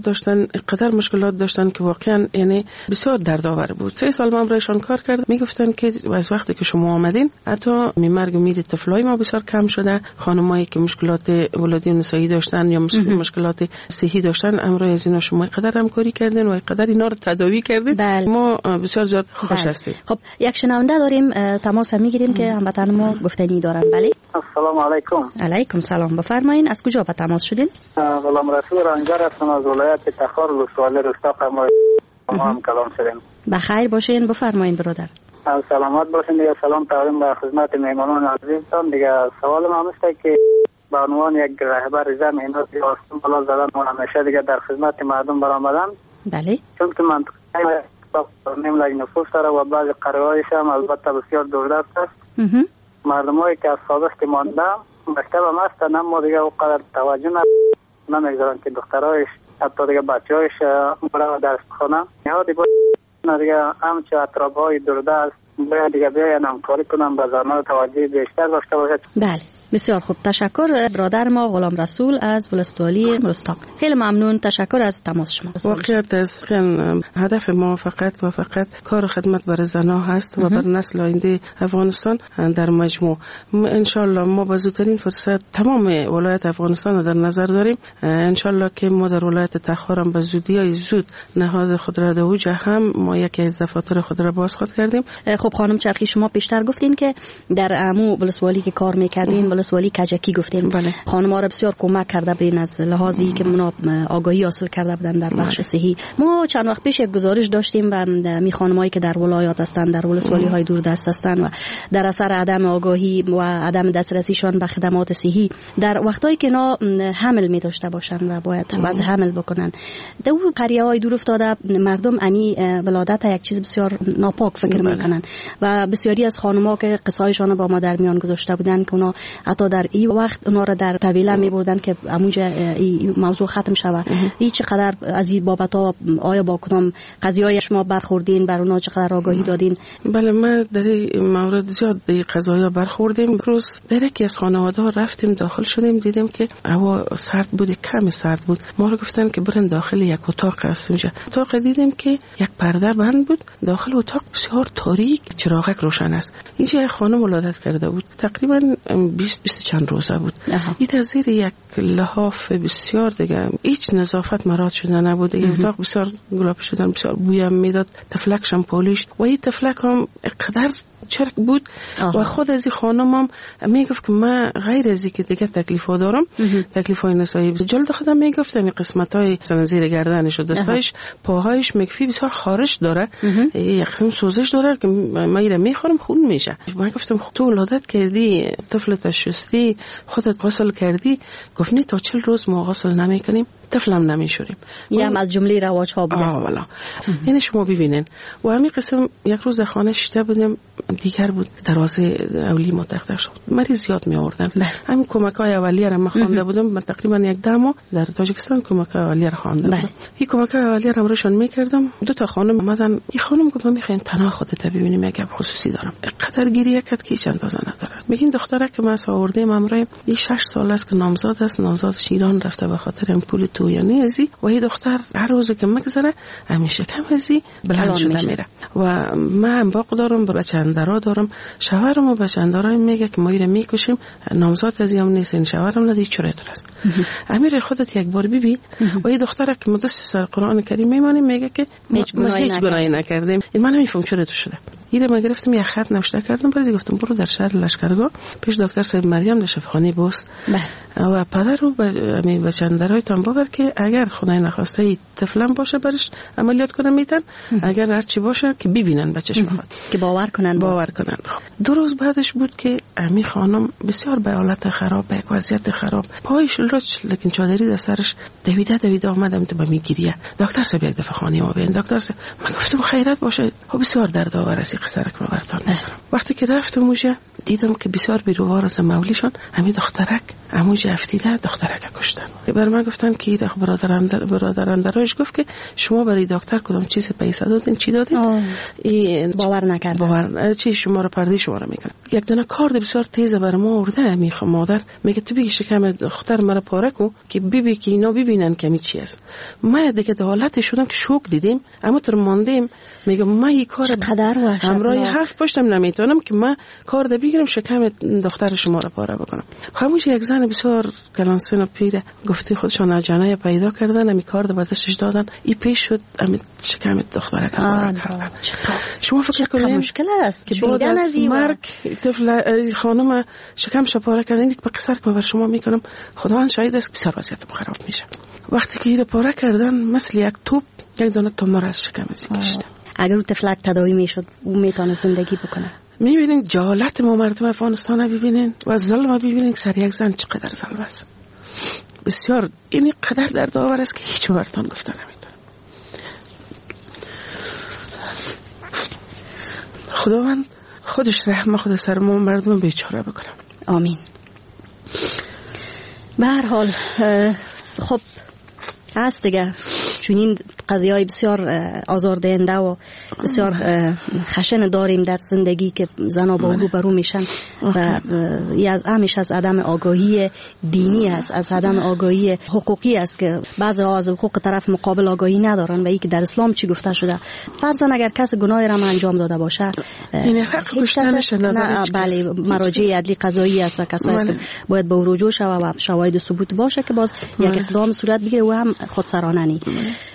مشکلات داشتن که واقعا یعنی بسیار دردآور بود. 3 سال ما برایشان کار کردم. میگفتن که از وقتی که شما آمدین حتی مرگ و میر طفلای ما بسیار کم شده. خانمایی که مشکلات ولادی نسایی داشتن یا مشکلات صحی داشتن امروز از اینا شما قدر همکاری کردین و قدر اینا رو تداوی کردین. ما بسیار زیاد خوش هستیم.
خب یک شنونده داریم، تماس میگیریم که هموطن ما گفتنی دارن. بله
السلام علیکم.
علیکم سلام، بفرمایید از کجا به تماس شدین؟
غلام رسول رنجر هستم از ولایت تخار ولسوالی رستاق. ما هم کلام شدیم.
بخیر باشین، بفرمایید برادر.
سلامت باشین. دیگه سلام تقدیم به خدمت مهمانان عزیزتان. دیگه سوال ما هست که به عنوان یک رهبر زن اینا آستون بالا زدن و همیشه دیگه در خدمت مردم برآمدن.
بله.
چون که منطقه نیم لای نفوس داره و بعضی قریه‌هایش هم البته بسیار دوردست است. مردمایی که از سابق مانده مکتب هم هستن اما دیگه اونقدر توجه نمیگذارن که دخترایش حتی دیگه بچه‌هایش برای درس خونه نهادی باید دیگه همچه اطراف‌های دوردست باید دیگه بیاین همکاری کنن به زنها توجه بیشتر داشته باشد.
بله بسیار خوب، تشکر برادر ما غلام رسول از ولسوالی رستاق. خیلی ممنون، تشکر از تماس شما.
واقعیت است هدف ما فقط کار خدمت برای زنها هست و بر نسل آینده افغانستان در مجموع. ان شاء الله ما با زودترین فرصت تمام ولایت افغانستان رو در نظر داریم. ان شاء الله که ما در ولایت تخار هم به زودی زود نهاد خود را دوجه هم ما یکی از دفاتر خود را باز کردیم.
خب خانم چرخی، شما پیشتر گفتین که در عمو ولسوالی که کار میکردین ولسوالی کجکی گفتیم. خانم‌ها را بسیار کمک کرده بودین از لحاظی که منا آگاهی حاصل کرده بودن در بخش صحی. ما چند وقت پیش یک گزارش داشتیم و می خانمایی که در ولایات هستند، در ولسوالی‌های دوردست هستند و در اثر عدم آگاهی و عدم دسترسیشان به خدمات صحی در وقتایی که اینا حمل می داشته باشن و باید وضع حمل بکنن، در اون قریه‌های دور افتاده مردم امی ولادت یک چیز بسیار ناپاک فکر میکنن و بسیاری از خانم‌ها که قصه‌هایشان با ما در میان گذاشته بودن که اونا حتی در این وقت اونا را در طویله می‌بردن که اموجه این موضوع ختم شود. این چقدر از این بابت‌ها آیا با کدام قضیه‌های شما برخوردین، بر اونا چقدر آگاهی دادین؟
بله، ما در این مورد زیاد به قضایا برخوردیم. روز در یکی از خانواده‌ها رفتیم داخل شدیم، دیدیم که هوا سرد بود، کم سرد بود. ما رو گفتن که برن داخل یک اتاق هست. اونجا اتاق دیدیم که یک پرده بند بود، داخل اتاق بسیار تاریک، چراغک روشن است. اینجا یک خانم ولادت کرده بود، تقریبا 20 چند روزه بود. این از زیر یک لحاف بسیار دیگه هیچ نظافت مراعات شده نبود. این اتاق بسیار گلابی شدن، بسیار بوی هم میداد، تفلکش هم پالیش و این تفلک هم قدر چرک بود. و خود از این خانم هم میگفت که من غیر از که دیگه تکلیفا دارم، تکلیفای نسایی جلد خودم میگفتم این قسمتای زیر گردنش و دستایش پاهایش مکفی بسیار خارش داره، یک قسم سوزش داره که من اینو میخورم خون میشه. من گفتم تو ولادت کردی، طفلت شستی، خودت غسل کردی؟ گفت نه تا 40 روز ما غسل نمیکنیم، طفلم نمیشوریم.
یا از جمله رواج ها بوده.
والا این شما ببینین. و همین قسم یک روز در خانه شته بودیم، دیگر بود دروازه اولی متخته شد، مریض زیاد می آوردن. همین کمک‌های اولیه را من خوانده بودم. من تقریبا یک دمو در تاجیکستان کمک‌های اولیه را خوانده بودم. این کمک‌های اولیه را روشن می‌کردم. دو تا خانم اومدن، این خانم گفت می‌خوایم تنها خودت ببینیم، یک گپ خصوصی دارم. قدر گریه کرد که چند اندازه ندارد. میگین دختره که ما آوردیم امروز این 6 سال است که نامزاد است، نامزاد ایران رفته به خاطر این پول تویانی ازی و این دختر هر روز که میگذره همیشه کم ازی بلند شده میره. و من باق دارم، بچه‌اندرا دارم، شوهرم و بچه‌اندرا میگه که ما اینو میکشیم، نامزاد از یام نیست، این شوهرم ندی چرت است. امیر خودت یک بار ببین و این دختره که مدرس سر قرآن کریم میمانیم میگه که هیچ گناهی نکردیم. این من نمیفهم چرت شده. اینو ما گرفتم یک خط نوشته کردم، بعد گفتم برو در شهر لشکرگاه پیش دکتر صاحب مریم در شفاخانه بوس و پدر رو به بچه‌اندرای تام باور که اگر خدای نخواسته این طفلم باشه برش عملیات کنن میتن، اگر هر چی باشه که ببینن بچه‌ش بخواد
که باور کنن.
2 روز بعدش بود که امی خانم بسیار به حالت خراب، به وضعیت خراب، پایش لرچ لکن چادری در سرش دویده آمدم تو به میگیریه. دکتر صاحب یک دفعه خانه ما بیان. دکتر صاحب من گفتم خیرت باشه، بسیار دردآور است قصه را که من براتون میگم. وقتی که رفتم اونجا دیدم که بسیار بیروار از مولیشان همین دخترک اموجه افتیده دخترک کشتن. بر من گفتن که برادرندراش گفت که شما برای دکتر کدام چیز پیسه دادین، چی دادین؟
این باور نکرد.
چی شما را پرده شما را میکنه. یک دونه کارد بسیار تیز بر ما آورده. میخه مادر میگه تو بگی شکم دختر مرا پاره کو که ببی که اینا ببینن کمی چی است. ما دیگه در حالت شدم که شوک دیدیم، اما تو ماندیم. میگه ما این کار
چقدر
همراه 7 پشتم نمیتونم که ما کارد بگیرم شکم دختر شما را پاره بکنم. خاموش یک زن بسیار کلانسن و پیره گفتی خودشون اجانه پیدا کردن، می کارد به دستش دادن، این پیش شد امی شکم دختره پاره کردن.
شما فکر کنید مشکل است که
بعد از مرگ طفل خانم شکمش پاره کردن. این به قصر که بر شما میکنم خداوند شاهد است بسیار وضعیتم خراب میشه. وقتی که این پاره کردن مثل یک توپ یک دانه تومار از شکم از کشیدن.
اگر اون طفلک تداوی میشد او میتونه زندگی بکنه.
میبینین جالت ما مردم افغانستان ببینین و ظلم ببینین که سر یک زن چقدر ظلم است. بسیار این قدر دردآور است که هیچ براتون گفته نمیتونم. خداوند خودش رحم خود سر ما مردم بیچاره بکنه.
آمین. به هر حال خب هست دیگه، چون این قضیه های بسیار آزاردهنده و بسیار خشن داریم در زندگی که زنها با او روبرو میشن و همیشه از عدم آگاهی دینی است، از عدم آگاهی حقوقی است که بعضی از حقوق طرف مقابل آگاهی ندارن و این که در اسلام چی گفته شده. فرضاً اگر کس گناهی را انجام داده باشه بله مراجع عدلی قضایی است و کسایی است که باید به رجوع شود و شواهد ثبوت باشه که باز یک اقدام صورت بگیره و هم خودسرانه نی.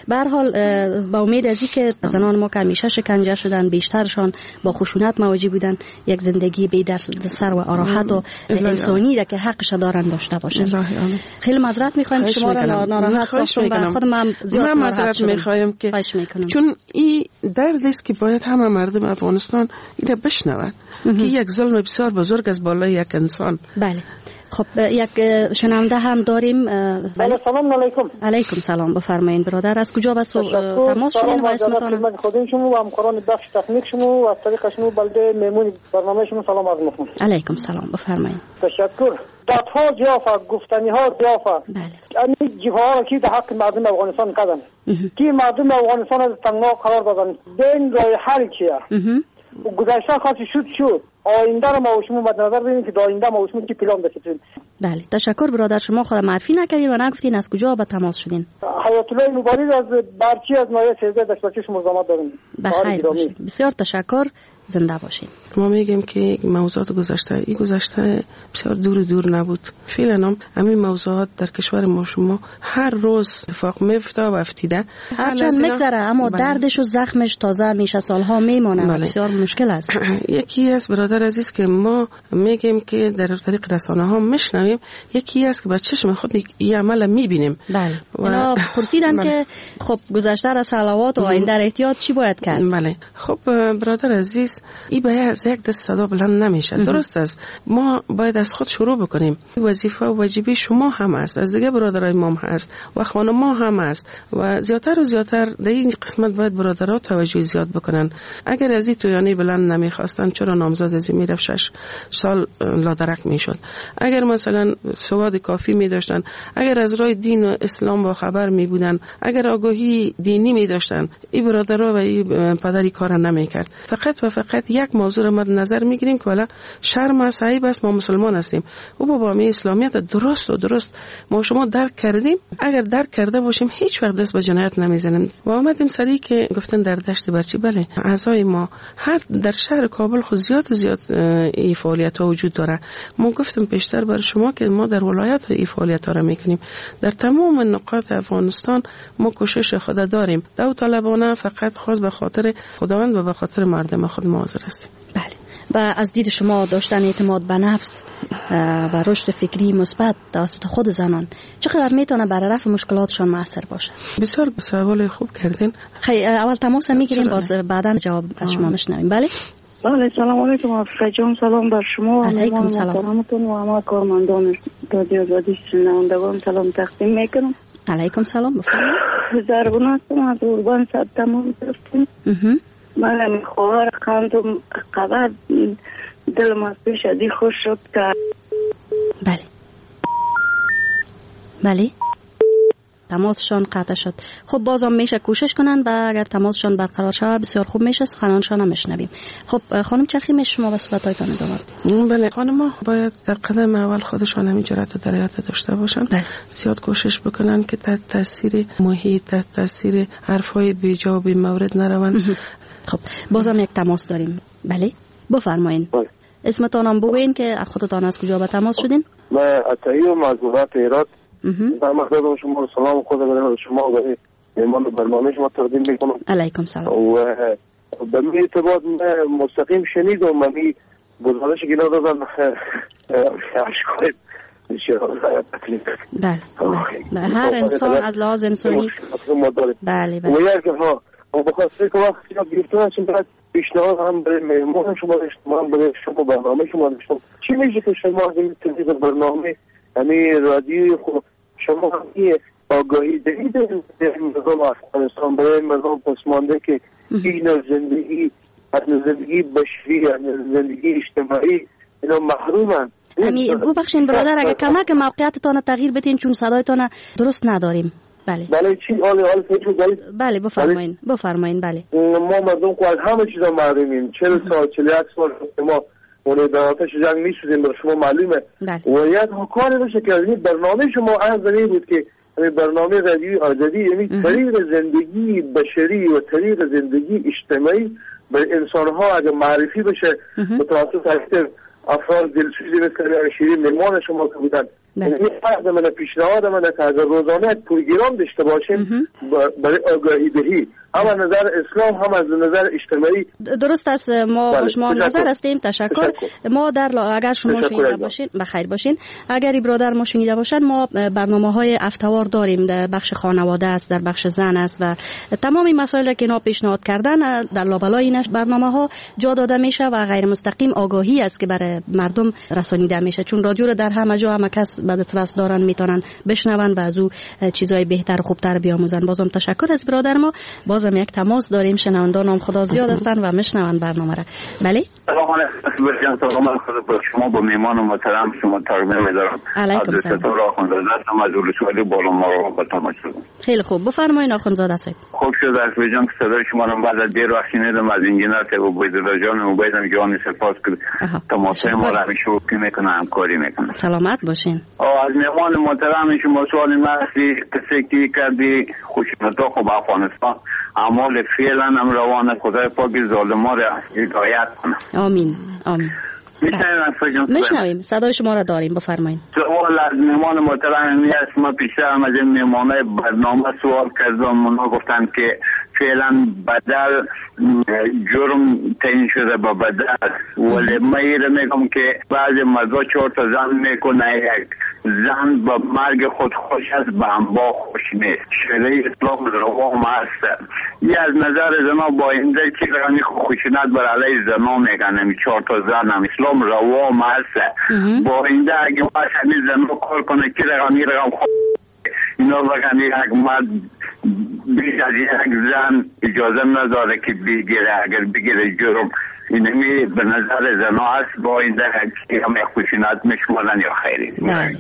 به هر حال با امید از اینکه زنان ما که همیشه شکنجه شدن بیشترشان با خشونت مواجه بودن یک زندگی بی سر و راحت و انسانی را که حقش دارن داشته باشن. خیلی معذرت میخوایم شما را ناراحت ساختم و خودم هم زیاد ناراحت
میخوایم که چون این درد است که باید همه مردم افغانستان این بشنوند که یک ظلم بسیار بزرگ از بالای یک انسان.
بله. خب یک شنونده هم داریم.
بله سلام علیکم.
علیکم سلام. بفرمایید برادر از کجا بس تماس شدین و اسمتون؟
من خودم شما و همکاران بخش تکنیک شما و از طریق شما بلده مهمون برنامه شما سلام عرض می‌کنم.
علیکم سلام. بفرمایید.
تشکر. دادها زیافه، گفتنی‌ها زیافه.
بله.
این جبهه‌ها که در حق مردم افغانستان کردن. که مردم افغانستان از تنگنا قرار دادن. بین راه حل چیه؟ گذشته خاصی شد آینده رو ما و شما مد نظر ببینیم که در آینده ما و شما چی پلان داشتیم.
بله تشکر برادر. شما خود معرفی نکردین و نگفتین از کجا به تماس شدین.
حیات الله مبارک از برچی از نایه 13 دشتاچی شما زحمت داریم.
بخیر. بسیار تشکر. زنده باشین.
ما میگیم که موضوعات گذشته این گذشته بسیار دور نبود. فعلا همین موضوعات در کشور ما شما هر روز اتفاق میفته و افتیده.
هرچند میگذره اما دردش و زخمش تازه میشه سالها میمونه. بسیار مشکل است.
یکی از برادر عزیز که ما میگیم که در طریق رسانه ها میشنویم، یکی است که با چشم خود این عمل میبینیم.
بله. اینا پرسیدن که خب گذشته را صلوات و آینده احتیاط چی باید کرد؟
بله. خب برادر عزیز این باید یک دست صدا بلند نمیشه. درست است. ما باید از خود شروع بکنیم. وظیفه و واجبی شما هم است، از دیگه برادرای ما هم هست و خانم ما هم است و زیاتر و زیاتر در این قسمت باید برادرها توجه زیاد بکنن. اگر از این تویانی بلند نمیخواستن چرا نامزد از میرفت 6 سال لادرک میشد؟ اگر مثلا سواد کافی میداشتن، اگر از راه دین و اسلام با خبر میبودن، اگر آگاهی دینی میداشتن، این برادرها و این پدری کار نمیکرد. فقط و فقط یک موضوع را مد نظر میگیریم که والا شرم است، عیب است، ما مسلمان هستیم. او با می اسلامیت درست ما شما درک کردیم. اگر درک کرده باشیم هیچ وقت دست به جنایت نمیزنیم. و آمدیم سری که گفتن در دشت برچی. بله اعضای ما هر در شهر کابل خود زیاد این فعالیت ها وجود داره. ما گفتم پیشتر بر شما که ما در ولایت این فعالیت ها را میکنیم. در تمام نقاط افغانستان ما کوشش خود داریم. داوطلبانه فقط خاص به خاطر خداوند و به خاطر مردم خود حاضر هستیم.
بله. و از دید شما داشتن اعتماد به نفس و رشد فکری مثبت توسط خود زنان چقدر میتونه برای رفع مشکلاتشان موثر باشه؟
بسیار سوال خوب کردین.
اول تماس میگیریم باز بعداً جواب از شما میشنویم. بله
بله سلام علیکم افراد جان. سلام بر شما.
علیکم سلام.
و همه کارمندان رادیو آزادی شنوندگان سلام تقدیم میکنم.
علیکم سلام. بفرمایید.
زربون هستم از اوربان تمام گرفتیم. من خواهر خواندم قدر دلم از پیش ازی خوش شد که
بله تماسشان قطع شد. خب بازم میشه کوشش کنن و اگر تماسشان برقرار شود بسیار خوب میشه. سخنانشان هم میشنویم. خب خانم چرخی میشه شما به صحبتایتان ادامه بدید.
بله خانم ها باید در قدم اول خودشان همین جرأت و درایت داشته باشن. زیاد کوشش بکنن که تحت تاثیر محیط، تحت تاثیر حرفای بیجا و بی مورد نروند.
خب بازم یک تماس داریم. بله بفرمایید. اسمتان هم بگوین که خودتان از کجا به تماس شدین؟
من عطایی از ولایت هرات. در مقصد شما سلام خود برای شما و مهمان برنامه شما تقدیم میکنم.
علیکم سلام.
و به می اعتبار مستقیم شنیدم من گزارش که اینا دادن اشکال
بله هر انسان از لحاظ انسانی بله
و یک ها و بخاطر که وقتی گفتن چون بعد پیشنهاد هم برای مهمان شما داشتم برای شما برنامه شما داشتم چی میشه که شما این تلویزیون برنامه همین رادیو شما این آگاهی دهید در مردم افغانستان برای مردم پسمانده که این زندگی از زندگی بشری از زندگی اجتماعی اینا محرومن.
ببخشید برادر اگر کمک موقعیتتان تغییر بدین چون صدایتان درست نداریم. بله
چی
بله بفرمایید. بله
ما مردم که از همه چیزا محرومیم. 40 سال 41 سال ما اون در آتش جنگ می‌شدیم بر شما معلومه. و یک کاری باشه که این برنامه شما ازنی بود که برنامه رادیوی آزادی یعنی طریق زندگی بشری و طریق زندگی اجتماعی به انسان‌ها اگه معرفی بشه متوسط افراد دلسوزی مثل شیرین مهمان شما که بودن من پیشنهاد من که از روزانه پولگیرام داشته باشیم برای آگاهی دهی، هم از نظر اسلام هم از نظر اجتماعی.
درست است. ما شما نظر هستیم. تشکر. ما اگر شما شنیده باشین بخیر باشین. اگر برادر ما شنیده باشن، ما برنامه‌های افتوار داریم، در بخش خانواده است، در بخش زن است و تمام مسائلی که اینا پیشنهاد کردن در لابلای این برنامه‌ها جا داده میشه و غیر مستقیم آگاهی است که برای مردم رسانیده میشه، چون رادیو رو در همه جا همه کس به دسترس دارن، میتونن بشنون و از او چیزای بهتر و خوبتر بیاموزن. بازم تشکر از برادر ما. بازم یک تماس داریم. شنوندان هم خدا زیاد هستن و میشنون برنامه را. بله
سلام علیکم. خود شما با میهمان محترم شما تقدیم می‌دارم.
علیکم سلام.
دکتر آخوندزاده هستم از ولسوالی بالامرغ با تماشا.
خیلی خوب، بفرمایید آخوندزاده صاحب.
خوب شد از وجان که صدای شما رو بعد از دیر وقت شنیدم از انجینر که عبیدالله جان عبیدم جان سپاس که تماس ما را همیشه وقتی میکنه، همکاری میکنه.
سلامت باشین.
از میهمان محترم شما سوال ما هستی کسی که کردی خشونت‌ها خب افغانستان اعمال فعلا هم روانه، خدای پاک ظالما را هدایت کنه.
آمین آمین. میشنویم صدای شما را داریم، بفرمایید.
سوال از میهمان محترم است. ما پیشتر هم از این میهمانای برنامه سوال کردم، اونا گفتن که فعلا بدل جرم تعیین شده با بدل، ولی ما ایره میگم که بعضی مردا 4 تا زن میکنه، یک زن با مرگ خود خوش است، با هم با خوش نیست. شریعه اسلام روا هست. یه از نظر زنا با اینده که رقمی خشونت بر علیه زنا میگن، 4 تا زن هم اسلام روا هست. با اینده اگه ما همین زنا کار کنه که رقمی خود اینا بگن یک مرد بیش از یک زن اجازه نداره که بگیره، اگر بگیره جرم اینمی به نظر زنا هست. با این در هم خشونت میشمارن یا خیلی.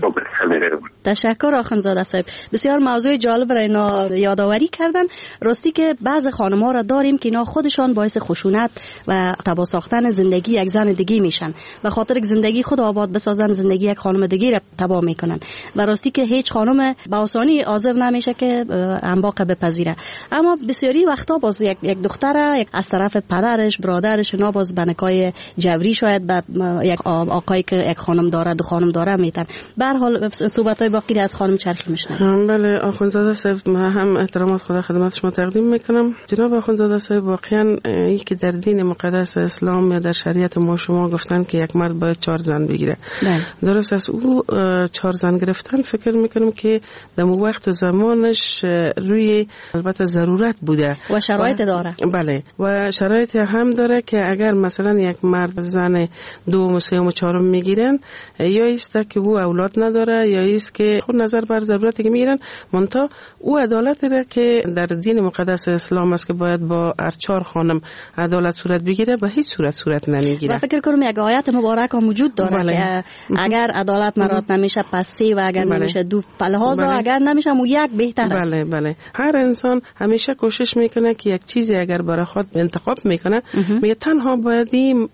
تشکر آخوندزاده صاحب. بسیار موضوع جالب را اینا یادآوری کردن. راستی که بعض خانم‌ها را داریم که اینا خودشان باعث خشونت و تباه ساختن زندگی یک زن دیگه میشن و خاطر که زندگی خود آباد بسازن زندگی یک خانم دیگه را تباه میکنن و راستی که هیچ خانم به آسانی حاضر نمیشه که انباق بپذیره. اما بسیاری وقتا باز یک دختر از طرف پدرش برادرش اینا باز بنکای جبری شاید به یک آقایی که یک خانم داره دو خانم داره میتن. به هر حال صحبت‌های باقی از خانم چرخی میشنم.
بله آخوندزاده صاحب، من هم احترامات خدا خدمت شما تقدیم میکنم. جناب آخوندزاده صاحب، واقعا این که در دین مقدس اسلام یا در شریعت ما شما گفتن که یک مرد باید 4 زن بگیره. درست است. او 4 زن گرفتن فکر میکنم که در وقت و زمانش روی البته ضرورت بوده
و شرایط داره.
بله و شرایط هم داره که اگر مثلا یک مرد زن 2 و 4 میگیرن، یا است که او اولاد نداره یا است که خود نظر بر ضرورتی که میگیرن، منتها او عدالت را که در دین مقدس اسلام است که باید با هر 4 خانم عدالت صورت بگیره به هیچ صورت نمیگیره.
و فکر کنم یک آیت مبارک هم وجود داره که اگر عدالت مراد نمیشه پس 3 و اگر نمیشه 2 فلحاظ اگر نمیشه اون یک بهتر است.
بله هر انسان همیشه کوشش میکنه که یک چیزی اگر برای خود انتخاب میکنه میگه تنها باید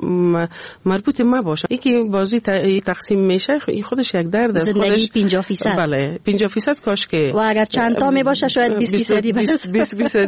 مربوط ما باشه. یکی بازی تقسیم میشه خودش یک درد است.
خودش 50%.
بله 50% کاش که
و اگر چند تا می باشه شاید 20% برسه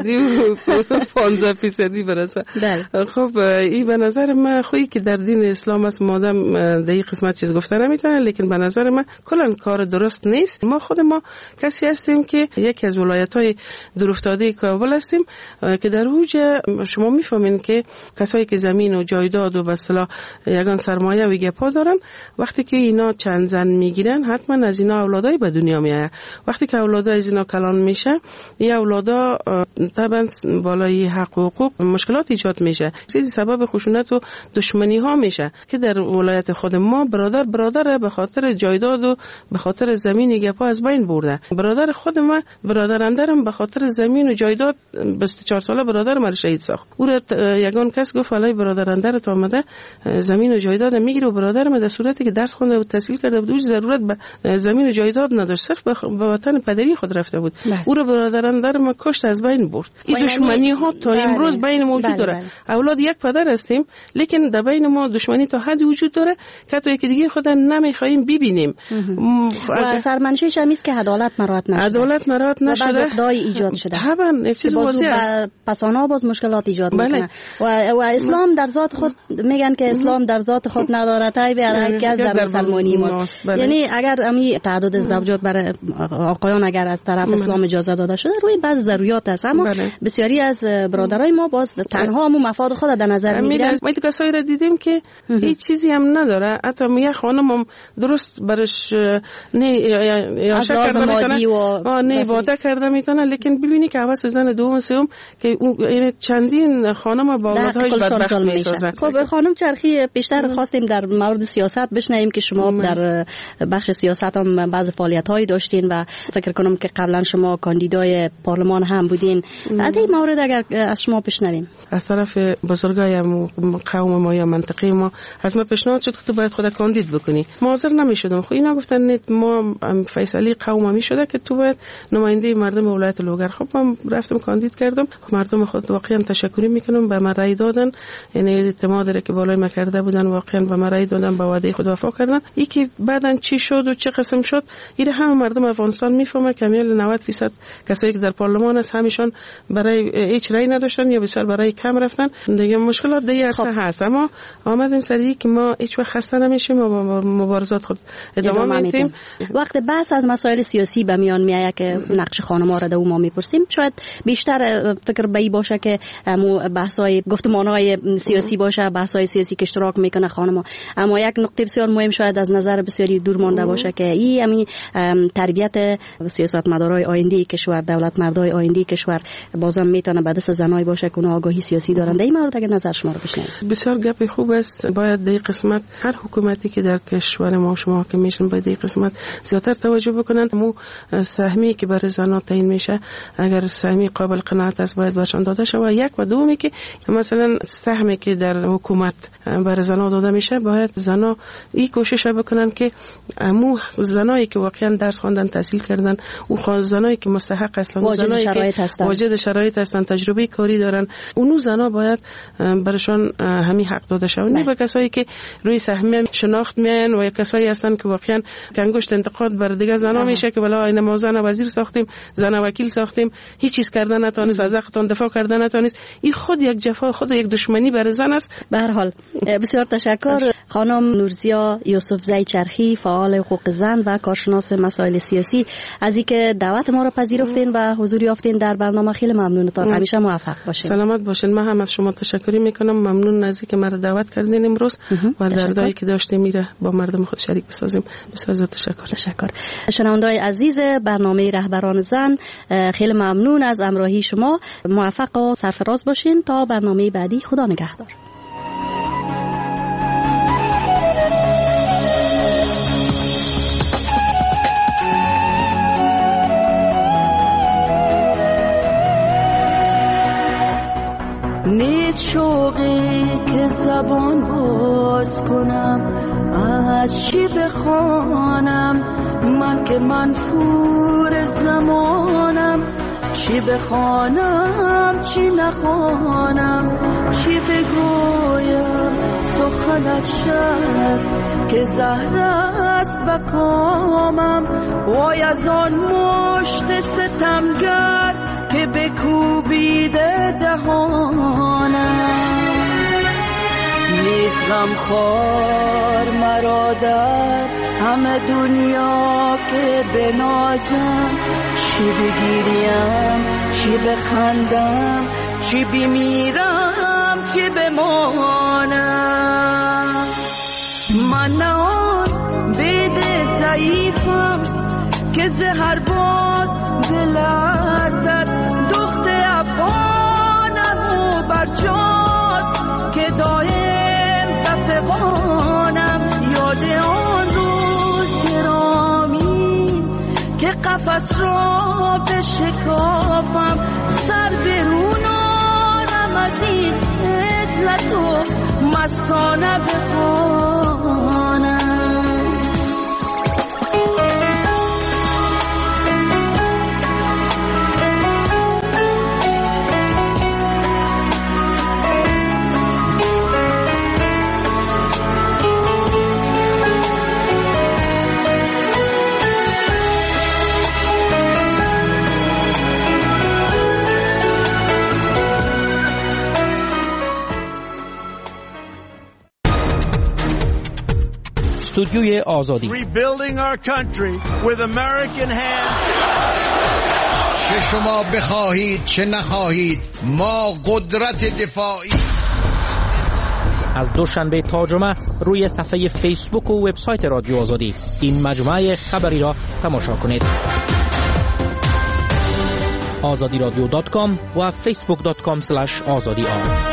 15% برسه. خب این به نظر من خویی که در دین اسلام است مادام در این قسمت چیز گفته نمیتونه، لیکن به نظر من کلا کار درست نیست. ما خود ما کسی هستیم که یکی از ولایت‌های دورافتاده کابل هستیم که در اوج شما میفهمین که کسایی که زمین و جایداد و به اصطلاح یگان سرمایه و گپا دارن، وقتی که اینا چند زن میگیرن حتما از اینا اولادای به دنیا میاد. وقتی که اولادای از اینا کلان میشه، این اولادا طبعا بالای حق و حقوق مشکلات ایجاد میشه، چیزی سبب خشونت و دشمنی ها میشه که در ولایت خود ما برادر به خاطر جایداد و به خاطر زمین گپا از بین برده. برادر خود ما برادرندرم به خاطر زمین و جایداد 24 ساله برادر من شهید ساخت. او یگان کس گفت علی برادرندرت آمده زمین و جایداد میگیره و برادر من در صورتی که درس خونده و تحصیل کرده بود ضرورت به زمین و جایداد نداشت، صرف به وطن پدری خود رفته بود. او رو برادرندر ما کشت از بین برد. این دشمنی ها تا امروز بین موجود داره. اولاد یک پدر هستیم، لیکن در بین ما دشمنی تا حدی وجود داره که تو یکی دیگه خود نمیخوایم ببینیم.
و سرمنشه‌ش هم است که عدالت مراد نشده.
عدالت مراد نشده.
بعض ایجاد شده.
طبعا یک چیز واضحه است.
پسانا باز مشکلات ایجاد میکنه. و اسلام در ذات خود میگن که اسلام در ذات خود نداره تای به هر کس در مسلمانی ماست. یعنی اگر امی تعدد زوجات برای آقایان اگر از طرف اسلام اجازه داده شده روی بعض ضروریات است، اما بسیاری از برادرای ما باز تنها همون مفاد خود در نظر میگیرن.
ما تو کسایی را دیدیم که هیچ چیزی هم نداره، حتی یه خانم هم درست برش نه یا شکر مادی و نه واده کرده میکنه، لیکن ببینی که حواس زن دوم سوم که این چندین خانم با اولادهایش بدبخت میسازن.
خب خانم چرخی بیشتر خواستیم در مورد سیاست بشنویم که شما در بخش سیاست هم بعض فعالیت‌هایی داشتین و فکر کنم که قبلا شما کاندیدای پارلمان هم بودین. از این مورد اگر از شما بشنویم.
از طرف بزرگای قوم ما یا منطقه ما از ما پیشنهاد شد که تو باید خود کاندید بکنی. ما حاضر نمی‌شدم. خب اینا گفتن ما فیصله قوم می‌شده که تو باید نماینده مردم ولایت لوگر. خب من رفتم کاندید کردم. مردم خود واقعا تشکر میکنم، به من رای دادن، یعنی اعتمادی که بالای ما کرده بودن واقعا به من رای دادن، به وعده خود وفا کردن. این که بعدن چی شد و چه قسم شد این همه مردم افغانستان میفهمه که میل 90% کسایی که در پارلمان است همیشون برای هیچ رای نداشتن یا بسیار برای کم رفتن. دیگه مشکلات دیگه هست، اما آمدیم سری که ما هیچ وقت خسته نمیشیم و مبارزات خود ادامه میدیم.
وقت بحث از مسائل سیاسی به میان میاد که نقش خانم‌ها را در ما میپرسیم، شاید بیشتر فکر به این باشه که بحث‌های گفتمان‌های سیاسی باشه، بحث‌های سیاسی که اشتراک میکنه خانم‌ها، اما یک نکته بسیار مهم شاید از نظر بسیاری دور مانده باشه که این تربیت سیاستمدارای آینده کشور، دولت مردای آینده کشور بازم میتونه به دست زنای باشه که اونها آگاهی سیاسی دارن. در این مورد اگر نظر شما رو بشنویم.
بسیار گپ خوب است. باید در قسمت هر حکومتی که در کشور ما شما حاکم میشن باید در قسمت زیاتر توجه بکنن. مو سهمی که برای زنان تعیین میشه اگر سهمی قابل قناعت است باید برشان داده شود. یک و دومی که مثلا سهمی که در حکومت برای زنان داده میشه باید زنان این کوشش بکنن که مو زنایی که واقعا درس خواندن، تحصیل کردن، او زنایی که مستحق هستن، زنایی که واجد شرایط هستن، تجربه کاری دارن، اونو زنا باید برشان همین حق داده شود. نه به کسایی که روی سهمیه شناخت میان و کسایی هستن که واقعا انگشت انتقاد بر دیگه زنا میشه که بلا اینا ما زن وزیر ساختیم، زن وکیل ساختیم، هیچ چیز کردن نتونست، از حقتون دفاع کردن نتونست. این خود یک جفا، خود یک دشمنی برای زن است.
به هر حال بسیار تشکر خانم نورزیا یوسفزی چرخی، فعال حقوق زن و کارشناس مسائل سیاسی، از اینکه دعوت ما را پذیرفتین و حضور یافتین در برنامه. خیلی ممنونتان. همیشه موفق باشین.
سلامت باشین. من هم از شما تشکر میکنم. ممنون از اینکه مرا دعوت کردین امروز و دردایی که داشتیم میره با مردم خود شریک بسازیم. بسیار تشکر.
شنونده‌های عزیز برنامه رهبران زن، خیلی ممنون از همراهی شما. موفق و سرفراز باشین تا برنامه بعدی. خدا نگهدار.
نیست شوقی که زبان باز کنم، از چی بخوانم من که منفور زمانم، چی بخوانم چی نخوانم، چی بگویم سخنت شد که زهر است بکامم، وای از آن مشت ستمگر که بکوبیده دهانم، نیست غمخوار مرا در همه دنیا که بنازم، چی بگیریم چی بخندم، چی بمیرم چی بمانم، من نه آن بید ضعیفم که زهر باد بلرزد، دخت افغانم و برجاست که دایم دفقانم، یاد آن روز گرامی که قفس را بشکافم، سر برون آرم از این عزلت و مستانه بخوانم.
استودیوی آزادی.
Rebuilding our country with American hands.
چه شما بخواهید چه نخواهید ما قدرت دفاعی.
از دوشنبه تا جمعه روی صفحه فیسبوک و وبسایت رادیو آزادی این مجموعه خبری را تماشا کنید. azadiradyo.com و facebook.com/azadi.